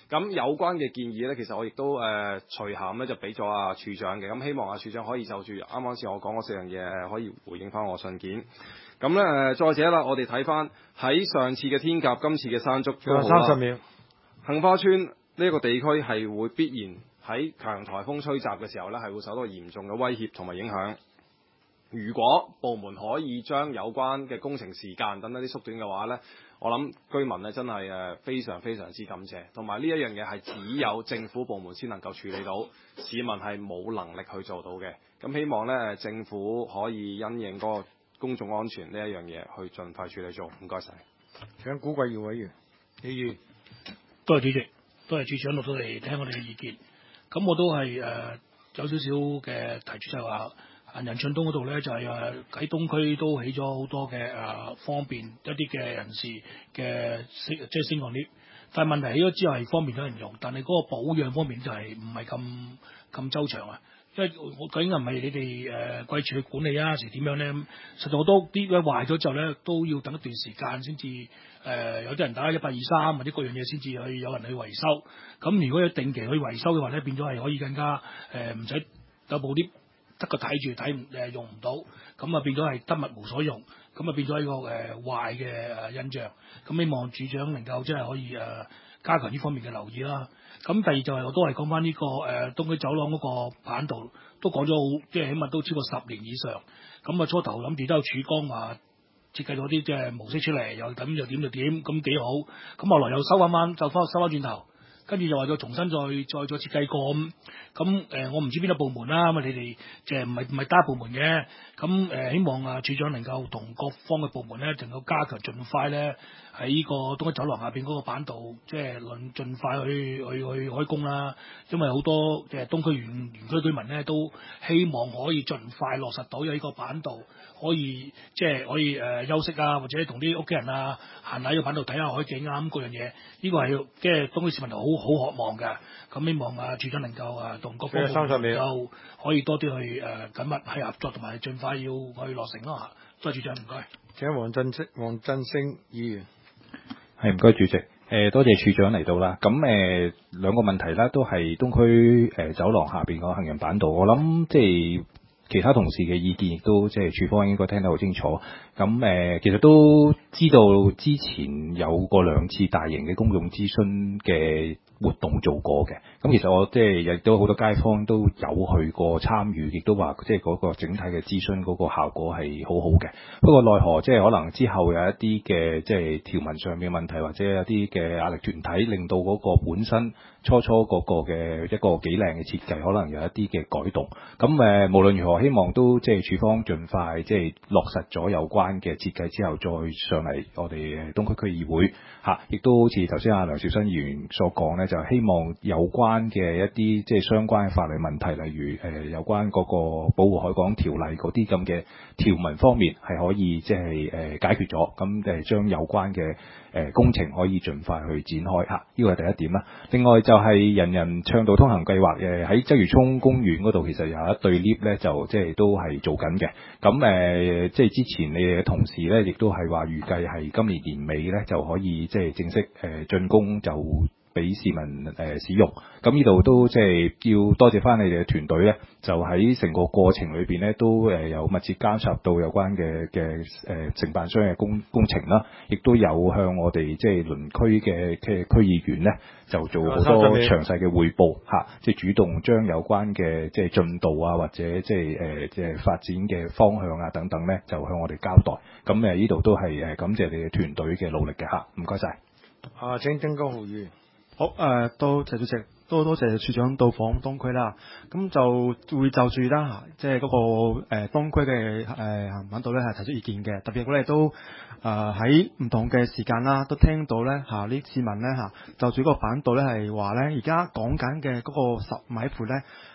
咁有關嘅建議咧，其實我亦都誒隨函咧就俾咗阿處長嘅，咁希望阿處長可以就住啱啱先我講嗰四樣嘢可以回應翻我信件。咁咧誒，再者啦，我哋睇翻喺上次嘅天鴿，今次嘅山竹都好啦。 三十秒。 杏花村呢個地區係會必然喺強颱風吹襲嘅時候咧，係會受到嚴重嘅威脅同埋影響。如果部門可以將有關嘅工程時間等等啲縮短嘅話咧，我諗居民咧真係誒非常非常之感謝，同埋呢一樣嘢係只有政府部門先能夠處理到，市民係冇能力去做到嘅。咁希望咧政府可以因應嗰個公眾安全呢一樣嘢去盡快處理做。唔該晒。 請古貴耀委員。 李議員，多謝主席，多謝處長落到嚟聽我哋嘅意見。咁我都係誒、呃、有少少嘅提出就係話。行人暢通嗰度咧，就係誒喺東區都起咗好多嘅誒、呃、方便一啲嘅人士嘅即係升降 lift，但係問題起咗之後係方便咗人用，但係嗰個保養方面就係唔係咁咁周詳啊。因為我究竟係唔係你哋誒貴處去管理啊，是點樣咧？實在好多啲咧壞咗之後咧，都要等一段時間先至誒有啲人打一八二三或者各樣嘢先至去有人去維修。咁如果有定期去維修嘅話咧，變咗係可以更加誒唔使有部 lift。得個睇住睇唔誒用唔到，咁啊變咗係得物無所用，咁啊變咗一個誒、呃、壞嘅誒印象。咁希望處長能夠即係可以誒、呃、加強呢方面嘅留意啦。咁第二就係、是、我都係講翻呢個誒、呃、東區走廊嗰個板道，都講咗好，即係起碼都超過十年以上。咁啊初頭諗住都有曙光話設計咗啲即係模式出嚟，又點又點就點，咁幾好。咁後來又收翻翻，就翻收翻轉頭。跟住又話再重新再再再設計過咁，咁誒、呃、我唔知邊個部門啦，咁啊你哋即係唔係唔係單部門嘅，咁誒、呃、希望啊處長能夠同各方嘅部門咧，能夠加強盡快咧喺呢個東區走廊下邊嗰個板道，即係論盡快去去去開工啦。因為好多嘅東區園園區居民咧都希望可以盡快落實到有呢個板道，可以即係可以誒、呃、休息啊，或者同啲屋企人啊行喺個板道睇下海景啊咁嗰樣嘢，呢、這個係即係東區市民好好渴望嘅。咁希望啊處長能夠啊同各方面能夠可以多啲去誒、呃、緊密係合作，同埋盡快要去落成咯。多謝處長，唔該。 請黃振星黃振星議員。 係唔該主席，誒、呃、多謝處長嚟到啦。咁誒兩個問題啦，都係東區誒、呃、走廊下邊個行人板道。我諗即係其他同事嘅意見，亦都即係處方應該聽得好清楚。咁誒、呃、其實都知道之前有過兩次大型嘅公眾諮詢嘅活動做過嘅。咁其實我即係亦都好多街坊都有去過參與，亦都話即係嗰個整體嘅諮詢嗰個效果係好好嘅。不過奈何即係可能之後有一啲嘅即係條文上面嘅問題，或者有啲嘅壓力團體，令到嗰個本身初初嗰個嘅一個幾靚嘅設計，可能有一啲嘅改動。咁誒、呃、無論如何，希望都即係處方盡快即係落實咗有關嘅設計之後，再上嚟我哋東區區議會嚇，亦、啊、都好似頭先阿梁兆新議員所講咧，就希望有關嘅一啲即係相關嘅法律問題，例如誒、呃、有關嗰個保護海港條例嗰啲咁嘅條文方面，係可以即係誒解決咗，咁誒將有關嘅誒、呃、工程可以盡快去展開嚇，呢個係第一點啦。另外就係人人暢道通行計劃誒喺鰂魚涌公園嗰度，其實有一對 lift 咧，就即係都係做緊嘅。咁誒、呃、即係之前你哋嘅同事咧，亦都係話預計係今年年尾咧就可以即係正式誒進攻，就俾市民誒、呃、使用。咁呢度都即係要多謝翻你哋嘅團隊咧，就喺成個過程裏邊咧都誒有密切監察到有關嘅嘅誒承辦商嘅工工程啦，亦都有向我哋即係鄰區嘅嘅區議員咧就做好多詳細嘅彙報嚇，即係主動將有關嘅即係進度啊，或者即係誒即係發展嘅方向啊等等咧，就向我哋交代。咁誒呢度都係誒感謝你哋團隊嘅努力嘅嚇，唔該晒。 啊，請曾江豪議員。 好，誒、呃，多謝主席，多多謝處長到訪東區啦。咁就會就住啦，即係嗰個誒、呃、東區嘅誒行板道咧係提出意見嘅。特別我哋都誒喺唔同嘅時間啦，都聽到咧嚇呢市民咧嚇就住嗰個板道咧係話咧，而家講緊嘅嗰個十米闊咧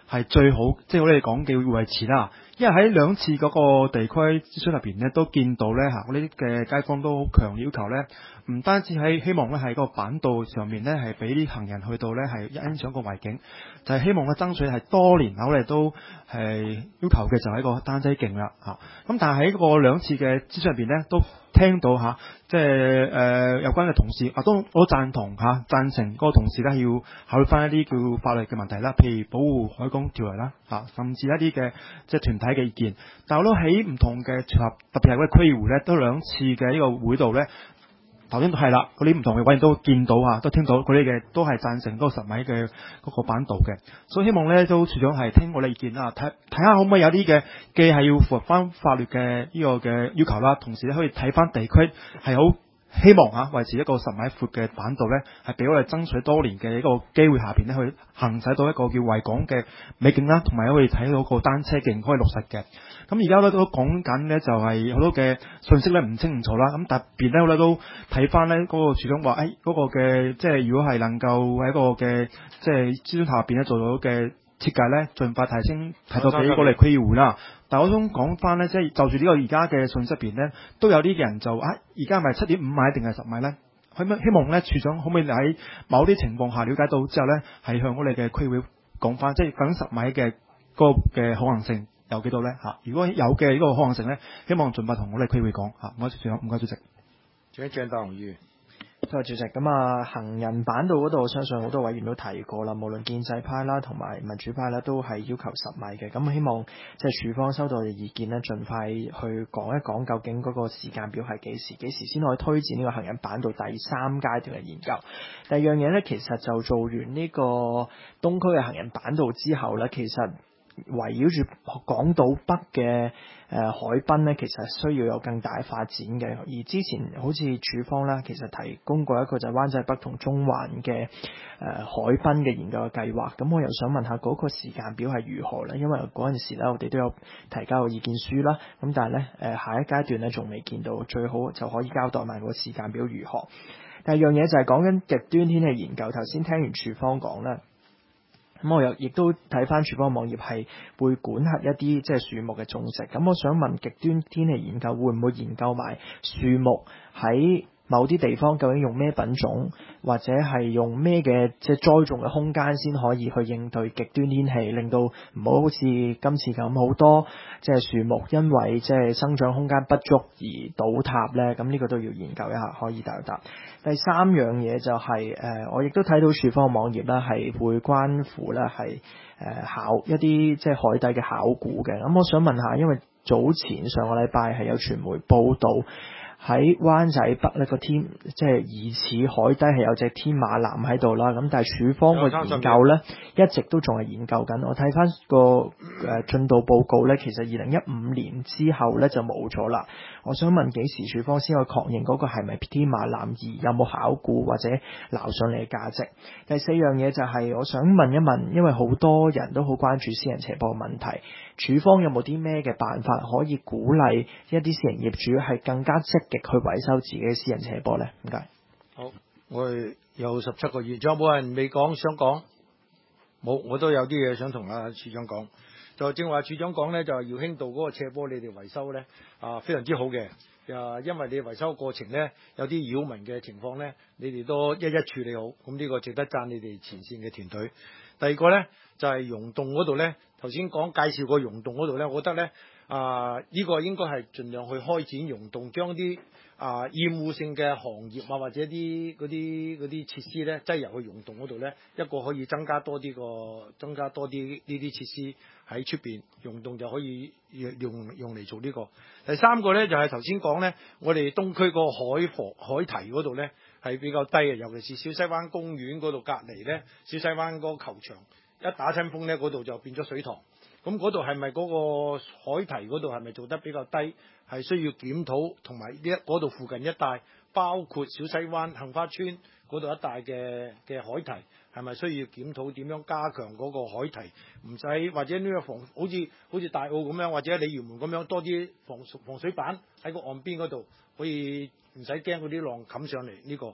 係最好，即係我哋講嘅維持啦。因為喺兩次嗰個地區諮詢入邊咧，都見到咧嚇，嗰啲嘅街坊都好強要求咧，唔單止喺希望咧喺個板道上面咧係俾啲行人去到咧係欣賞個環境，就係、是、希望嘅爭取係多年我哋都係要求嘅就係一個單車徑啦嚇。咁但係喺個兩次嘅諮詢入邊咧，都聽到嚇，即係誒有關嘅同事啊，都我贊同嚇，贊成嗰個同事咧要考慮翻一啲叫法律嘅問題啦，譬如保護海港條例啦嚇，甚至一啲嘅即係團體嘅意見。但係我都喺唔同嘅場合，特別係嗰個區議會咧，都兩次嘅呢個會度咧，頭先係啦，嗰啲唔同嘅委員都見到嚇，都聽到嗰啲嘅都係贊成嗰個十米嘅嗰個板道嘅，所以希望咧都處長係聽我哋意見啦，睇睇下可唔可以有啲嘅既係要符合翻法律嘅呢個嘅要求啦，同時咧可以睇翻地區係好希望嚇維持一個十米闊嘅板道咧，係俾我哋爭取多年嘅一個機會下邊咧，去行使到一個叫維港嘅美景啦，同埋可以睇到個單車徑可以落實嘅。咁而家咧都講緊咧就係好多嘅信息咧唔清唔楚啦。咁特別咧我哋都睇翻咧嗰個處長話，誒嗰個嘅即係如果係能夠喺一個嘅即係諮詢塔入邊咧做到嘅設計咧，盡快提升提到俾嗰個區議會啦。但係我想講翻咧，即係就住呢個而家嘅信息入邊咧，都有啲人就啊，而家係咪七點五米定係十米咧？可唔可以希望咧處長可唔可以喺某啲情況下了解到之後咧，係向我哋嘅區議會講翻，即係究竟十米嘅嗰個嘅可行性有幾多咧？嚇，如果有嘅呢個可行性咧，希望盡快同我哋區議會講嚇。唔該，處長，唔該，主席。 請鄭大雄議員。 多謝主席。咁啊，行人板道嗰度，相信好多委員都提過啦。無論建制派啦，同埋民主派啦，都係要求十米嘅。咁希望即係署方收到嘅意見呢，盡快去講一講究竟嗰個時間表係幾時，幾時先可以推薦呢個行人板道第三階段嘅研究。第二樣嘢呢，其實就做完呢個東區嘅行人板道之後呢，其實圍繞住港島北嘅誒、呃、海濱咧，其實需要有更大發展嘅。而之前好似署方啦，其實提供過一個就係灣仔北同中環嘅誒、呃、海濱嘅研究嘅計劃。咁我又想問下嗰個時間表係如何咧？因為嗰陣時咧，我哋都有提交個意見書啦。咁但係咧誒下一階段咧仲未見到，最好就可以交代埋個時間表如何。第二樣嘢就係講緊極端天氣研究。頭先聽完署方講咧。咁我又亦都睇翻署方網頁係會管轄一啲即係樹木嘅種植。咁我想問極端天氣研究會唔會研究埋樹木喺某啲地方究竟用咩品種，或者係用咩嘅即係栽種嘅空間先可以去應對極端天氣，令到唔好好似今次咁好多即係樹木因為即係生長空間不足而倒塌咧。咁呢個都要研究一下，可以答一答。第三樣嘢就係、是、誒、呃，我亦都睇到署方網頁啦，係會關乎咧係誒考一啲即係海底嘅考古嘅。咁我想問下，因為早前上個禮拜係有傳媒報道。喺灣仔北呢個天，即係疑似海底係有隻天馬藍喺度啦。咁但係署方個研究呢，一直都仲係研究緊。我睇翻個誒進度報告呢，其實二零一五年之後呢就冇咗啦。我想問幾時署方先可以確認嗰個係咪天馬藍，而有冇考古或者撈上嚟嘅價值？第四樣嘢就係我想問一問，因為好多人都好關注私人斜坡嘅問題，署方有冇啲咩嘅辦法可以鼓勵一啲私人業主係更加積極去維修自己嘅私人斜坡呢？唔該。 好，我哋有十七個月，仲有冇人未講想講？冇，我都有啲嘢想同阿處長講。就正話處長講呢，就係耀興道嗰個斜坡，你哋維修呢，啊非常之好嘅。啊，因為你維修過程呢，有啲擾民嘅情況呢，你哋都一一處理好，咁呢個值得讚你哋前線嘅團隊。第二個呢，就係溶洞嗰度呢，頭先講介紹過溶洞嗰度呢，我覺得呢，啊呢個應該係盡量去開展溶洞，將啲啊厭惡性嘅行業啊或者啲嗰啲嗰啲設施呢，擠入去溶洞嗰度呢，一個可以增加多啲個增加多啲呢啲設施喺出邊，溶洞就可以用用嚟做呢個。第三個呢，就係頭先講呢，我哋東區個海防海堤嗰度呢，係比較低嘅，尤其是小西灣公園嗰度隔離呢，小西灣嗰個球場一打親風呢，嗰度就變咗水塘。咁嗰度係咪嗰個海堤嗰度係咪做得比較低？係需要檢討，同埋呢一嗰度附近一帶，包括小西灣杏花村嗰度一帶嘅嘅海堤，係咪需要檢討點樣加強嗰個海堤？唔使或者呢個防好似好似大澳咁樣，或者鯉魚門咁樣多啲防防水板喺個岸邊嗰度，可以唔使驚嗰啲浪冚上嚟呢個。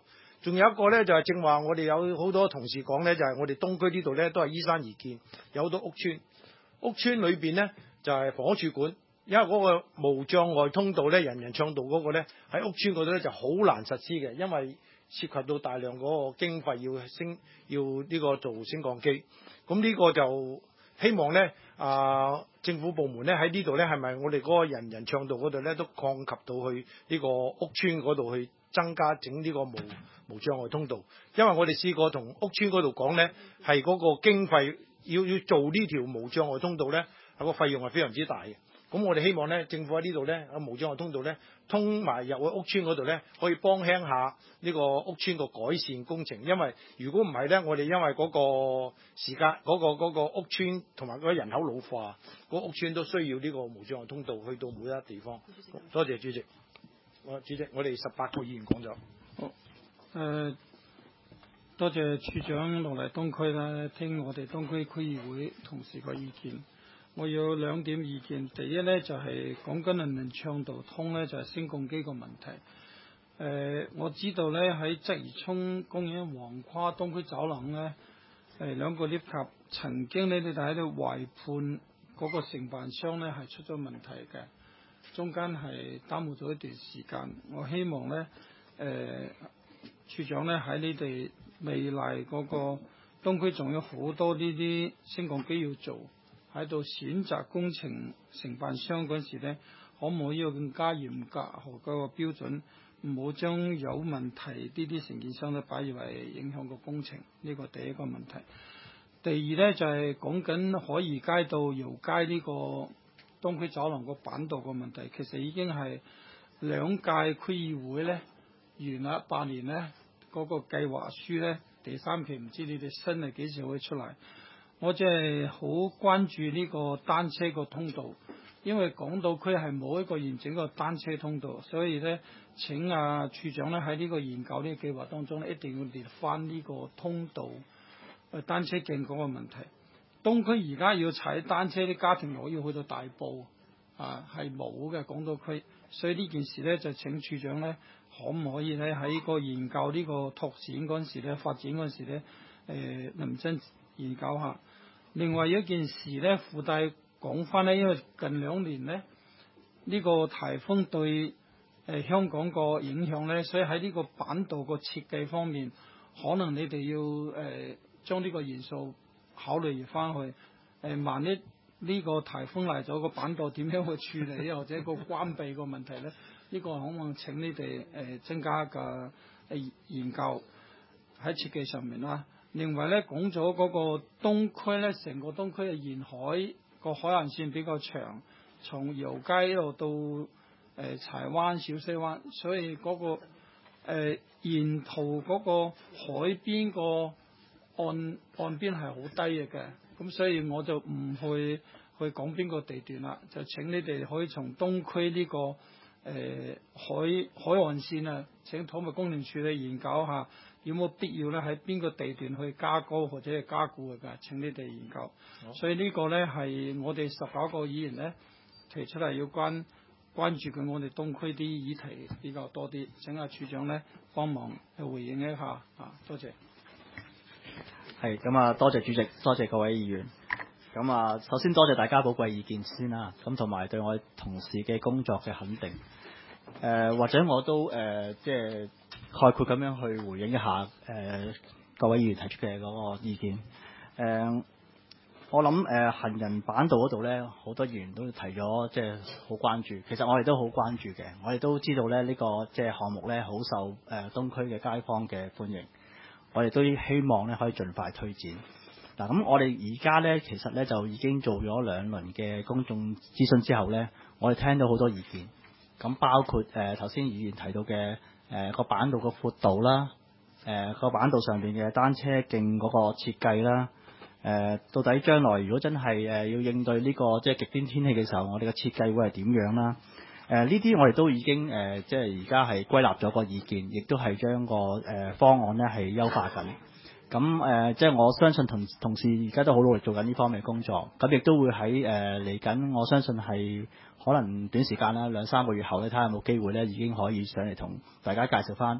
仲有一個咧就係、是、正話我哋有好多同事講咧，就係、是、我哋東區呢度咧都係依山而建，有好多屋邨，屋邨裏邊咧就係、是、房屋處管。因為嗰個無障礙通道咧，人人暢道嗰個咧喺屋邨嗰度咧就好難實施嘅，因為涉及到大量嗰個經費要升，要呢個做升降機。咁呢個就希望咧啊、呃，政府部門咧喺呢度咧係咪我哋嗰個人人暢道嗰度咧都擴及到去呢個屋邨嗰度去增加整呢個無無障礙通道？因為我哋試過同屋邨嗰度講咧，係嗰個經費要要做呢條無障礙通道咧，個費用係非常之大嘅。咁我哋希望咧，政府喺呢度咧，啊無障礙通道咧，通埋入去屋邨嗰度咧，可以幫輕下呢個屋邨個改善工程。因為如果唔係咧，我哋因為嗰個時間嗰、嗰個嗰個屋邨同埋嗰個人口老化，個屋邨都需要呢個無障礙通道去到每一個地方。多謝主席。我主席，我哋十八個議員講咗。 好，誒、呃，多謝處長落嚟東區啦，聽我哋東區區議會同事個意見。我有兩點意見，第一咧就係講緊人人暢道通咧，就係、是、升降機個問題。誒、呃，我知道咧喺鰂魚涌公園橫跨東區走廊咧，誒、呃、兩個 lift 塔曾經咧，你哋喺度外判嗰個承辦商咧係出咗問題嘅，中間係耽誤咗一段時間。我希望咧，誒、呃、處長咧喺你哋未來嗰個東區仲有好多呢啲升降機要做。喺度選擇工程承辦商嗰時咧，可唔可以有更加嚴格和嗰個標準，唔好將有問題呢啲承建商咧擺為影響個工程。呢個第一個問題。第二咧就係講緊海怡街到姚街呢個東區走廊個板道個問題，其實已經係兩屆區議會咧完啦八年咧嗰、嗰個計劃書咧第三期唔知你哋新係幾時會出嚟。我真係好關注呢個單車個通道，因為港島區係冇一個完整個單車通道，所以咧請啊處長咧喺呢個研究呢個計劃當中咧，一定要列翻呢個通道誒單車徑嗰個問題。東區而家要踩單車啲家庭，我要去到大埔啊，係冇嘅港島區，所以呢件事咧就請處長咧可唔可以咧喺個研究呢個拓展嗰陣時咧發展嗰陣時咧誒認真研究下。另外一件事咧，附帶講翻咧，因為近兩年咧，呢、這個颱風對誒、呃、香港個影響咧，所以喺呢個板道個設計方面，可能你哋要誒、呃、將呢個元素考慮翻去。誒、呃，萬一呢個颱風嚟咗個板道點樣去處理，或者個關閉個問題咧？呢、這個可唔可以請你哋誒、呃、增加個誒、呃、研究喺設計上面啦？另外咧講咗嗰個東區咧，成個東區嘅沿海個海岸線比較長，從油街一路到誒、呃、柴灣、小西灣，所以嗰、那個誒、呃、沿途嗰個海邊個岸岸邊係好低嘅，咁所以我就唔去去講邊個地段啦，就請你哋可以從東區呢、這個誒、呃、海海岸線啊，請土木工程處去研究下。有冇必要咧喺邊個地段去加高或者係加固嘅？請你哋研究。所以呢個咧係我哋十九個議員咧提出嚟要關關注佢我哋東區啲議題比較多啲。請阿處長咧幫忙去回應一下啊！多謝。 係咁啊，多謝主席，多謝各位議員。咁啊，首先多謝大家寶貴意見先啦。咁同埋對我同事嘅工作嘅肯定。誒、呃，或者我都誒、呃、即係。概括咁樣去回應一下誒、呃、各位議員提出嘅嗰個意見。誒、呃，我諗誒、呃、行人板道嗰度咧，好多議員都提咗，即係好關注。其實我哋都好關注嘅，我哋都知道咧呢、這個即係項目咧好受誒、呃、東區嘅街坊嘅歡迎。我哋都希望咧可以盡快推展。嗱，咁我哋而家咧其實咧就已經做咗兩輪嘅公眾諮詢之後咧，我哋聽到好多意見。咁包括誒頭先議員提到嘅。誒個、呃、板道個闊度啦，誒、呃、個板道上邊嘅單車徑嗰個設計啦，誒、呃、到底將來如果真係誒、呃、要應對呢、這個即係極端天氣嘅時候，我哋嘅設計會係點樣啦？誒呢啲我哋都已經誒、呃、即係而家係歸納咗個意見，亦都係將個誒、呃、方案咧係優化緊。咁誒、呃、即係我相信同同事而家都好努力做緊呢方面嘅工作。咁亦都會喺誒嚟緊，我相信係。可能短時間啦，兩三個月後咧，睇下有冇機會咧，已經可以上嚟同大家介紹翻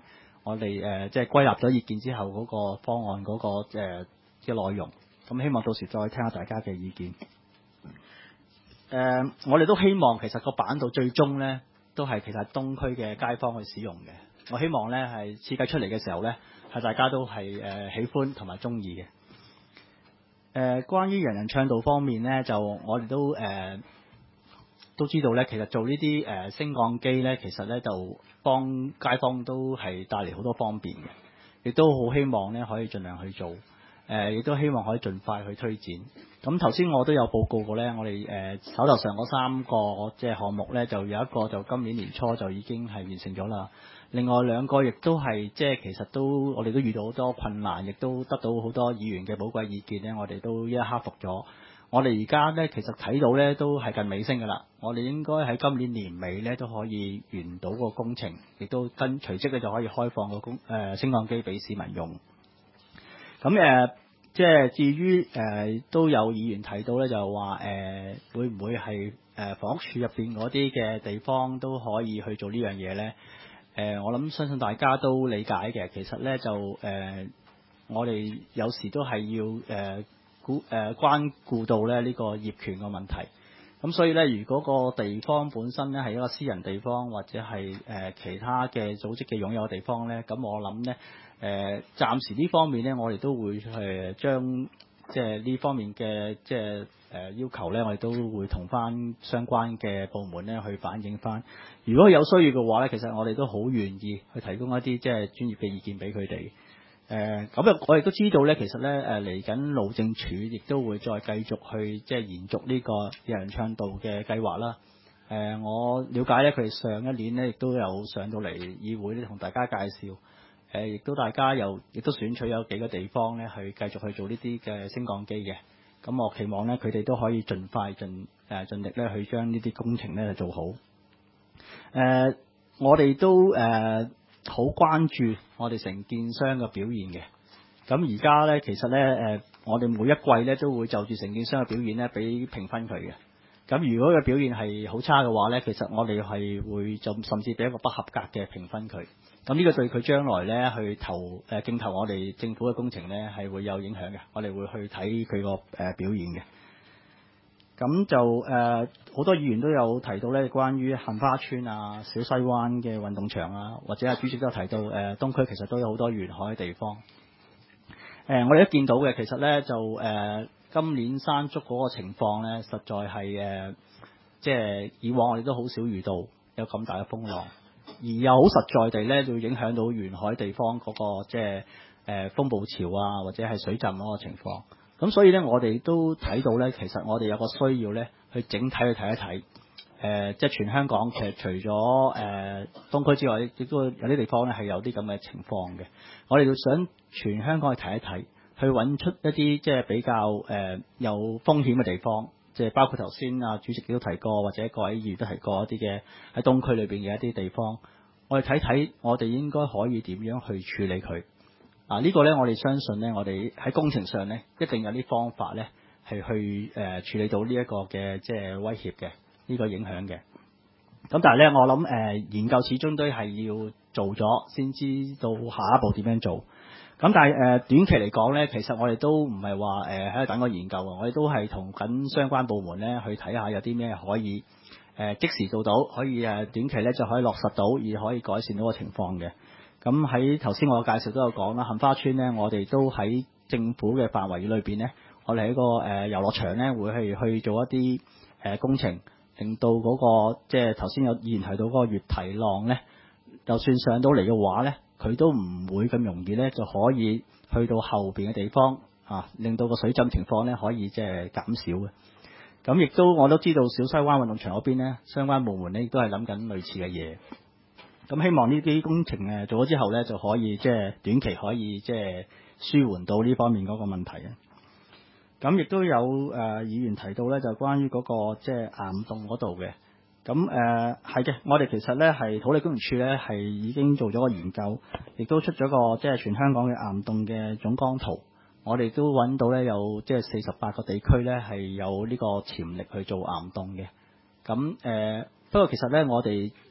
我哋誒、呃、即係歸納咗意見之後嗰個方案嗰、嗰個誒嘅內容。咁希望到時再聽下大家嘅意見。誒、呃，我哋都希望其實個板道最終咧都係其實東區嘅街坊去使用嘅。我希望咧係設計出嚟嘅時候咧係大家都係誒、呃、喜歡同埋中意嘅。誒、呃，關於人人暢道方面咧，就我哋都誒、呃、都知道咧，其實做呢啲誒升降機咧，其實咧就幫街坊都係帶嚟好多方便嘅，亦都好希望咧可以盡量去做。誒、呃，亦都希望可以盡快去推展。咁頭先我都有報告過咧，我哋誒、呃、手頭上嗰三個即係項目咧，就有一個就今年年初就已經係完成咗啦。另外兩個亦都係即係其實都我哋都遇到好多困難，亦都得到好多議員嘅寶貴意見咧，我哋都一一克服咗。我哋而家咧其實睇到咧都係近尾聲㗎啦。我哋應該喺今年年尾咧都可以完到個工程，亦都跟隨即咧就可以開放個工誒升降機俾市民用。咁誒、呃，即係至於誒、呃、都有議員提到咧，就話誒、呃、會唔會係誒房屋署入邊嗰啲嘅地方都可以去做呢樣嘢咧？誒、呃，我諗相信大家都理解嘅。其實咧就誒、呃，我哋有時都係要誒顧誒關顧到咧呢個業權嘅問題。咁所以咧，如果個地方本身咧係一個私人地方，或者係誒、呃、其他嘅組織嘅擁有嘅地方咧，咁我諗咧誒暫時呢方面咧，我哋都會誒將即係呢方面嘅即係誒、呃、要求咧，我哋都會同翻相關嘅部門咧去反映翻。如果有需要嘅話咧，其實我哋都好願意去提供一啲即係專業嘅意見俾佢哋。誒咁啊，我亦都知道咧，其實咧誒嚟緊路政署亦都會再繼續去即係延續呢個人人暢道嘅計劃啦。誒、呃，我了解咧，佢哋上一年咧亦都有上到嚟議會咧，同大家介紹。誒、呃，亦都大家又亦都選取有幾個地方咧，去繼續去做呢啲嘅升降機嘅。咁我期望咧，佢哋都可以盡快盡誒盡力咧，去將呢啲工程咧做好。誒、呃，我哋都誒。呃好關注我哋承建商嘅表現嘅，咁而家咧其實咧誒，我哋每一季咧都會就住承建商嘅表現咧俾評分佢嘅。咁如果佢表現係好差嘅話咧，其實我哋係會就甚至俾一個不合格嘅評分佢。咁呢個對佢將來咧去投誒競投我哋政府嘅工程咧係會有影響嘅。我哋會去睇佢個誒表現嘅。咁就誒好、呃、多議員都有提到咧，關於杏花村啊、小西灣嘅運動場啊，或者係主席都有提到誒、呃、東區其實都有好多沿海嘅地方。誒、呃，我哋都見到嘅，其實咧就誒、呃、今年山竹嗰個情況咧，實在係誒、呃、即係以往我哋都好少遇到有咁大嘅風浪，而又好實在地咧，就會影響到沿海地方嗰、那個即係誒、呃、風暴潮啊，或者係水浸嗰個情況。咁所以咧，我哋都睇到咧，其實我哋有個需要咧，去整體去睇一睇，誒、呃，即係全香港其實除咗誒、呃、東區之外，亦都有啲地方咧係有啲咁嘅情況嘅。我哋就想全香港去睇一睇，去揾出一啲即係比較誒、呃、有風險嘅地方，即係包括頭先啊主席都提過，或者各位議員都提過一啲嘅喺東區裏邊嘅一啲地方，我哋睇睇我哋應該可以點樣去處理佢。啊！這個、呢個咧，我哋相信咧，我哋喺工程上咧，一定有啲方法咧，係去誒、呃、處理到呢一個嘅即係威脅嘅呢個影響嘅。咁但係咧，我諗誒、呃、研究始終都係要做咗，先知道下一步點樣做。咁但係誒、呃、短期嚟講咧，其實我哋都唔係話誒喺度等個研究啊，我哋都係同緊相關部門咧去睇下有啲咩可以誒、呃、即時做到，可以誒短期咧就可以落實到，而可以改善到個情況嘅。咁喺頭先我嘅介紹都有講啦，杏花村咧，我哋都喺政府嘅範圍裏邊咧，我哋喺個誒遊樂場咧，會係去做一啲誒、呃、工程，令到嗰、那個即係頭先有議員提到嗰個月堤浪咧，就算上到嚟嘅話咧，佢都唔會咁容易咧就可以去到後邊嘅地方啊，令到個水浸情況咧可以即係減少嘅。咁亦都我都知道小西灣運動場嗰邊咧，相關部門咧亦都係諗緊類似嘅嘢。咁希望呢啲工程誒做咗之後咧，就可以即係短期可以即係舒緩到呢方面嗰個問題啊。咁亦都有誒、呃、議員提到咧，就關於嗰、那個即係岩洞嗰度嘅。咁誒係嘅，我哋其實咧係土力工程處咧係已經做咗個研究，亦都出咗個即係全香港嘅岩洞嘅總綱圖。我哋都揾到咧有即係四十八個地區咧係有呢個潛力去做岩洞嘅。咁誒、呃、不過其實咧我哋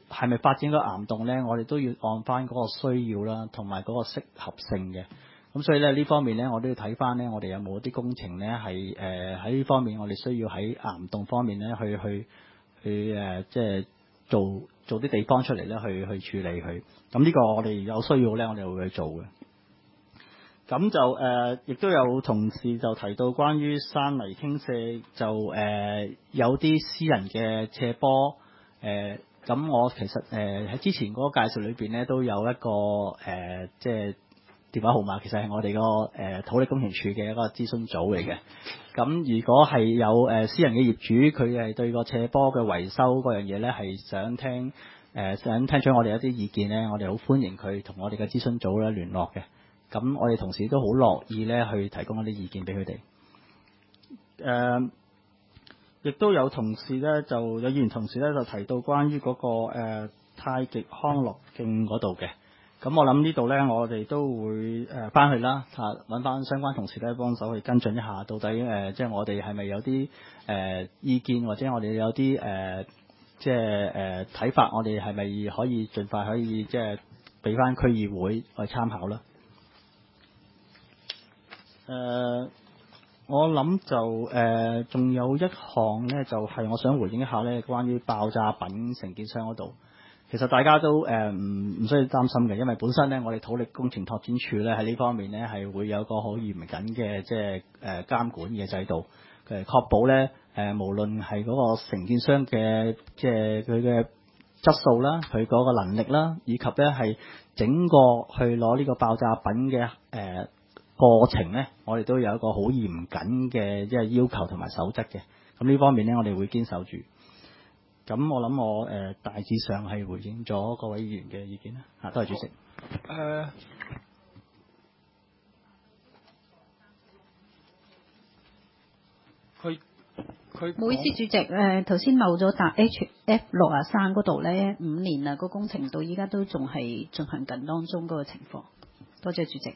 係咪發展個岩洞咧？我哋都要按翻嗰個需要啦，同埋嗰個適合性嘅。咁所以咧呢方面咧，我都要睇翻咧，我哋有冇啲工程咧係誒喺呢方面，我哋需要喺岩洞方面咧去去去誒、呃，即係做做啲地方出嚟咧，去去處理佢。咁呢個我哋有需要咧，我哋會去做嘅。咁就誒，亦、呃、都有同事就提到關於山泥傾瀉，就誒、呃、有啲私人嘅斜坡誒。咁、呃、我其實誒喺、呃、之前嗰個介紹裏邊咧，都有一個誒、呃、即係。電話號碼其實係我哋個誒土力工程處嘅一個諮詢組嚟嘅。咁如果係有誒、呃、私人嘅業主，佢係對個斜坡嘅維修嗰樣嘢咧，係想聽誒、呃、想聽取我哋一啲意見咧，我哋好歡迎佢同我哋嘅諮詢組咧聯絡嘅。咁我哋同時都好樂意咧去提供一啲意見俾佢哋。誒、呃，亦都有同事咧，就有議員同事咧就提到關於嗰、那個、呃、太極康樂徑嗰度嘅。咁我諗呢度咧，我哋都會誒翻去啦，嚇揾翻相關同事咧幫手去跟進一下，到底誒、呃、即係我哋係咪有啲誒、呃、意見，或者我哋有啲誒、呃、即係誒睇法，我哋係咪可以盡快可以即係俾翻區議會去參考啦？誒、呃，我諗就誒仲、呃、有一項咧，就係、是、我想回應一下咧，關於爆炸品承建商嗰度。其實大家都誒唔唔需要擔心嘅，因為本身咧，我哋土力工程拓展處咧喺呢方面咧係會有個好嚴謹嘅即係誒監管嘅制度，誒確保咧誒、呃、無論係嗰個承建商嘅即係佢嘅質素啦，佢嗰個能力啦，以及咧係整個去攞呢個爆炸品嘅誒、呃、過程咧，我哋都有一個好嚴謹嘅即係要求同埋守則嘅。咁呢方面咧，我哋會堅守住。咁我諗我誒、呃、大致上係回應咗各位議員嘅意見啦，嚇，多謝主席。 誒，佢佢唔好意思，主席誒頭先漏咗答 H F 六啊三嗰度咧，五年啦，個工程到依家都仲係進行緊當中嗰個情況。多謝主席。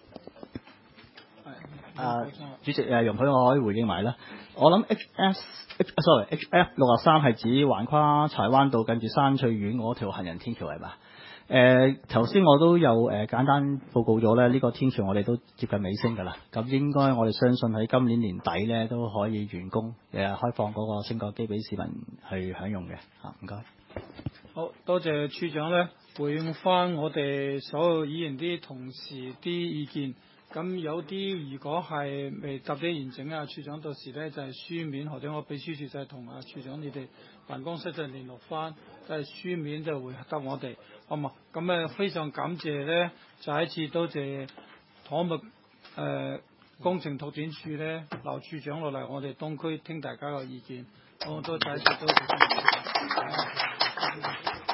啊，主席誒容許我可以回應埋啦。我諗 H S sorry H F 六啊三係指橫跨柴灣道近住山翠苑嗰條行人天橋係嘛？誒頭先我都有誒、呃、簡單報告咗咧，呢、這個天橋我哋都接近尾聲㗎啦。咁應該我哋相信喺今年年底咧都可以完工，誒開放嗰個升降機俾市民去享用嘅。嚇，唔該。 好多謝處長咧回應翻我哋所有議員啲同事啲意見。咁有啲如果係未答啲完整啊，處長到時咧就係、是、書面，或者我秘書處就係同啊處長你哋辦公室就聯絡翻，就係、是、書面就會答我哋，好嘛？咁誒非常感謝咧，再一次多謝土木誒工程拓展處咧劉處長落嚟我哋東區聽大家嘅意見，我都再一次多謝。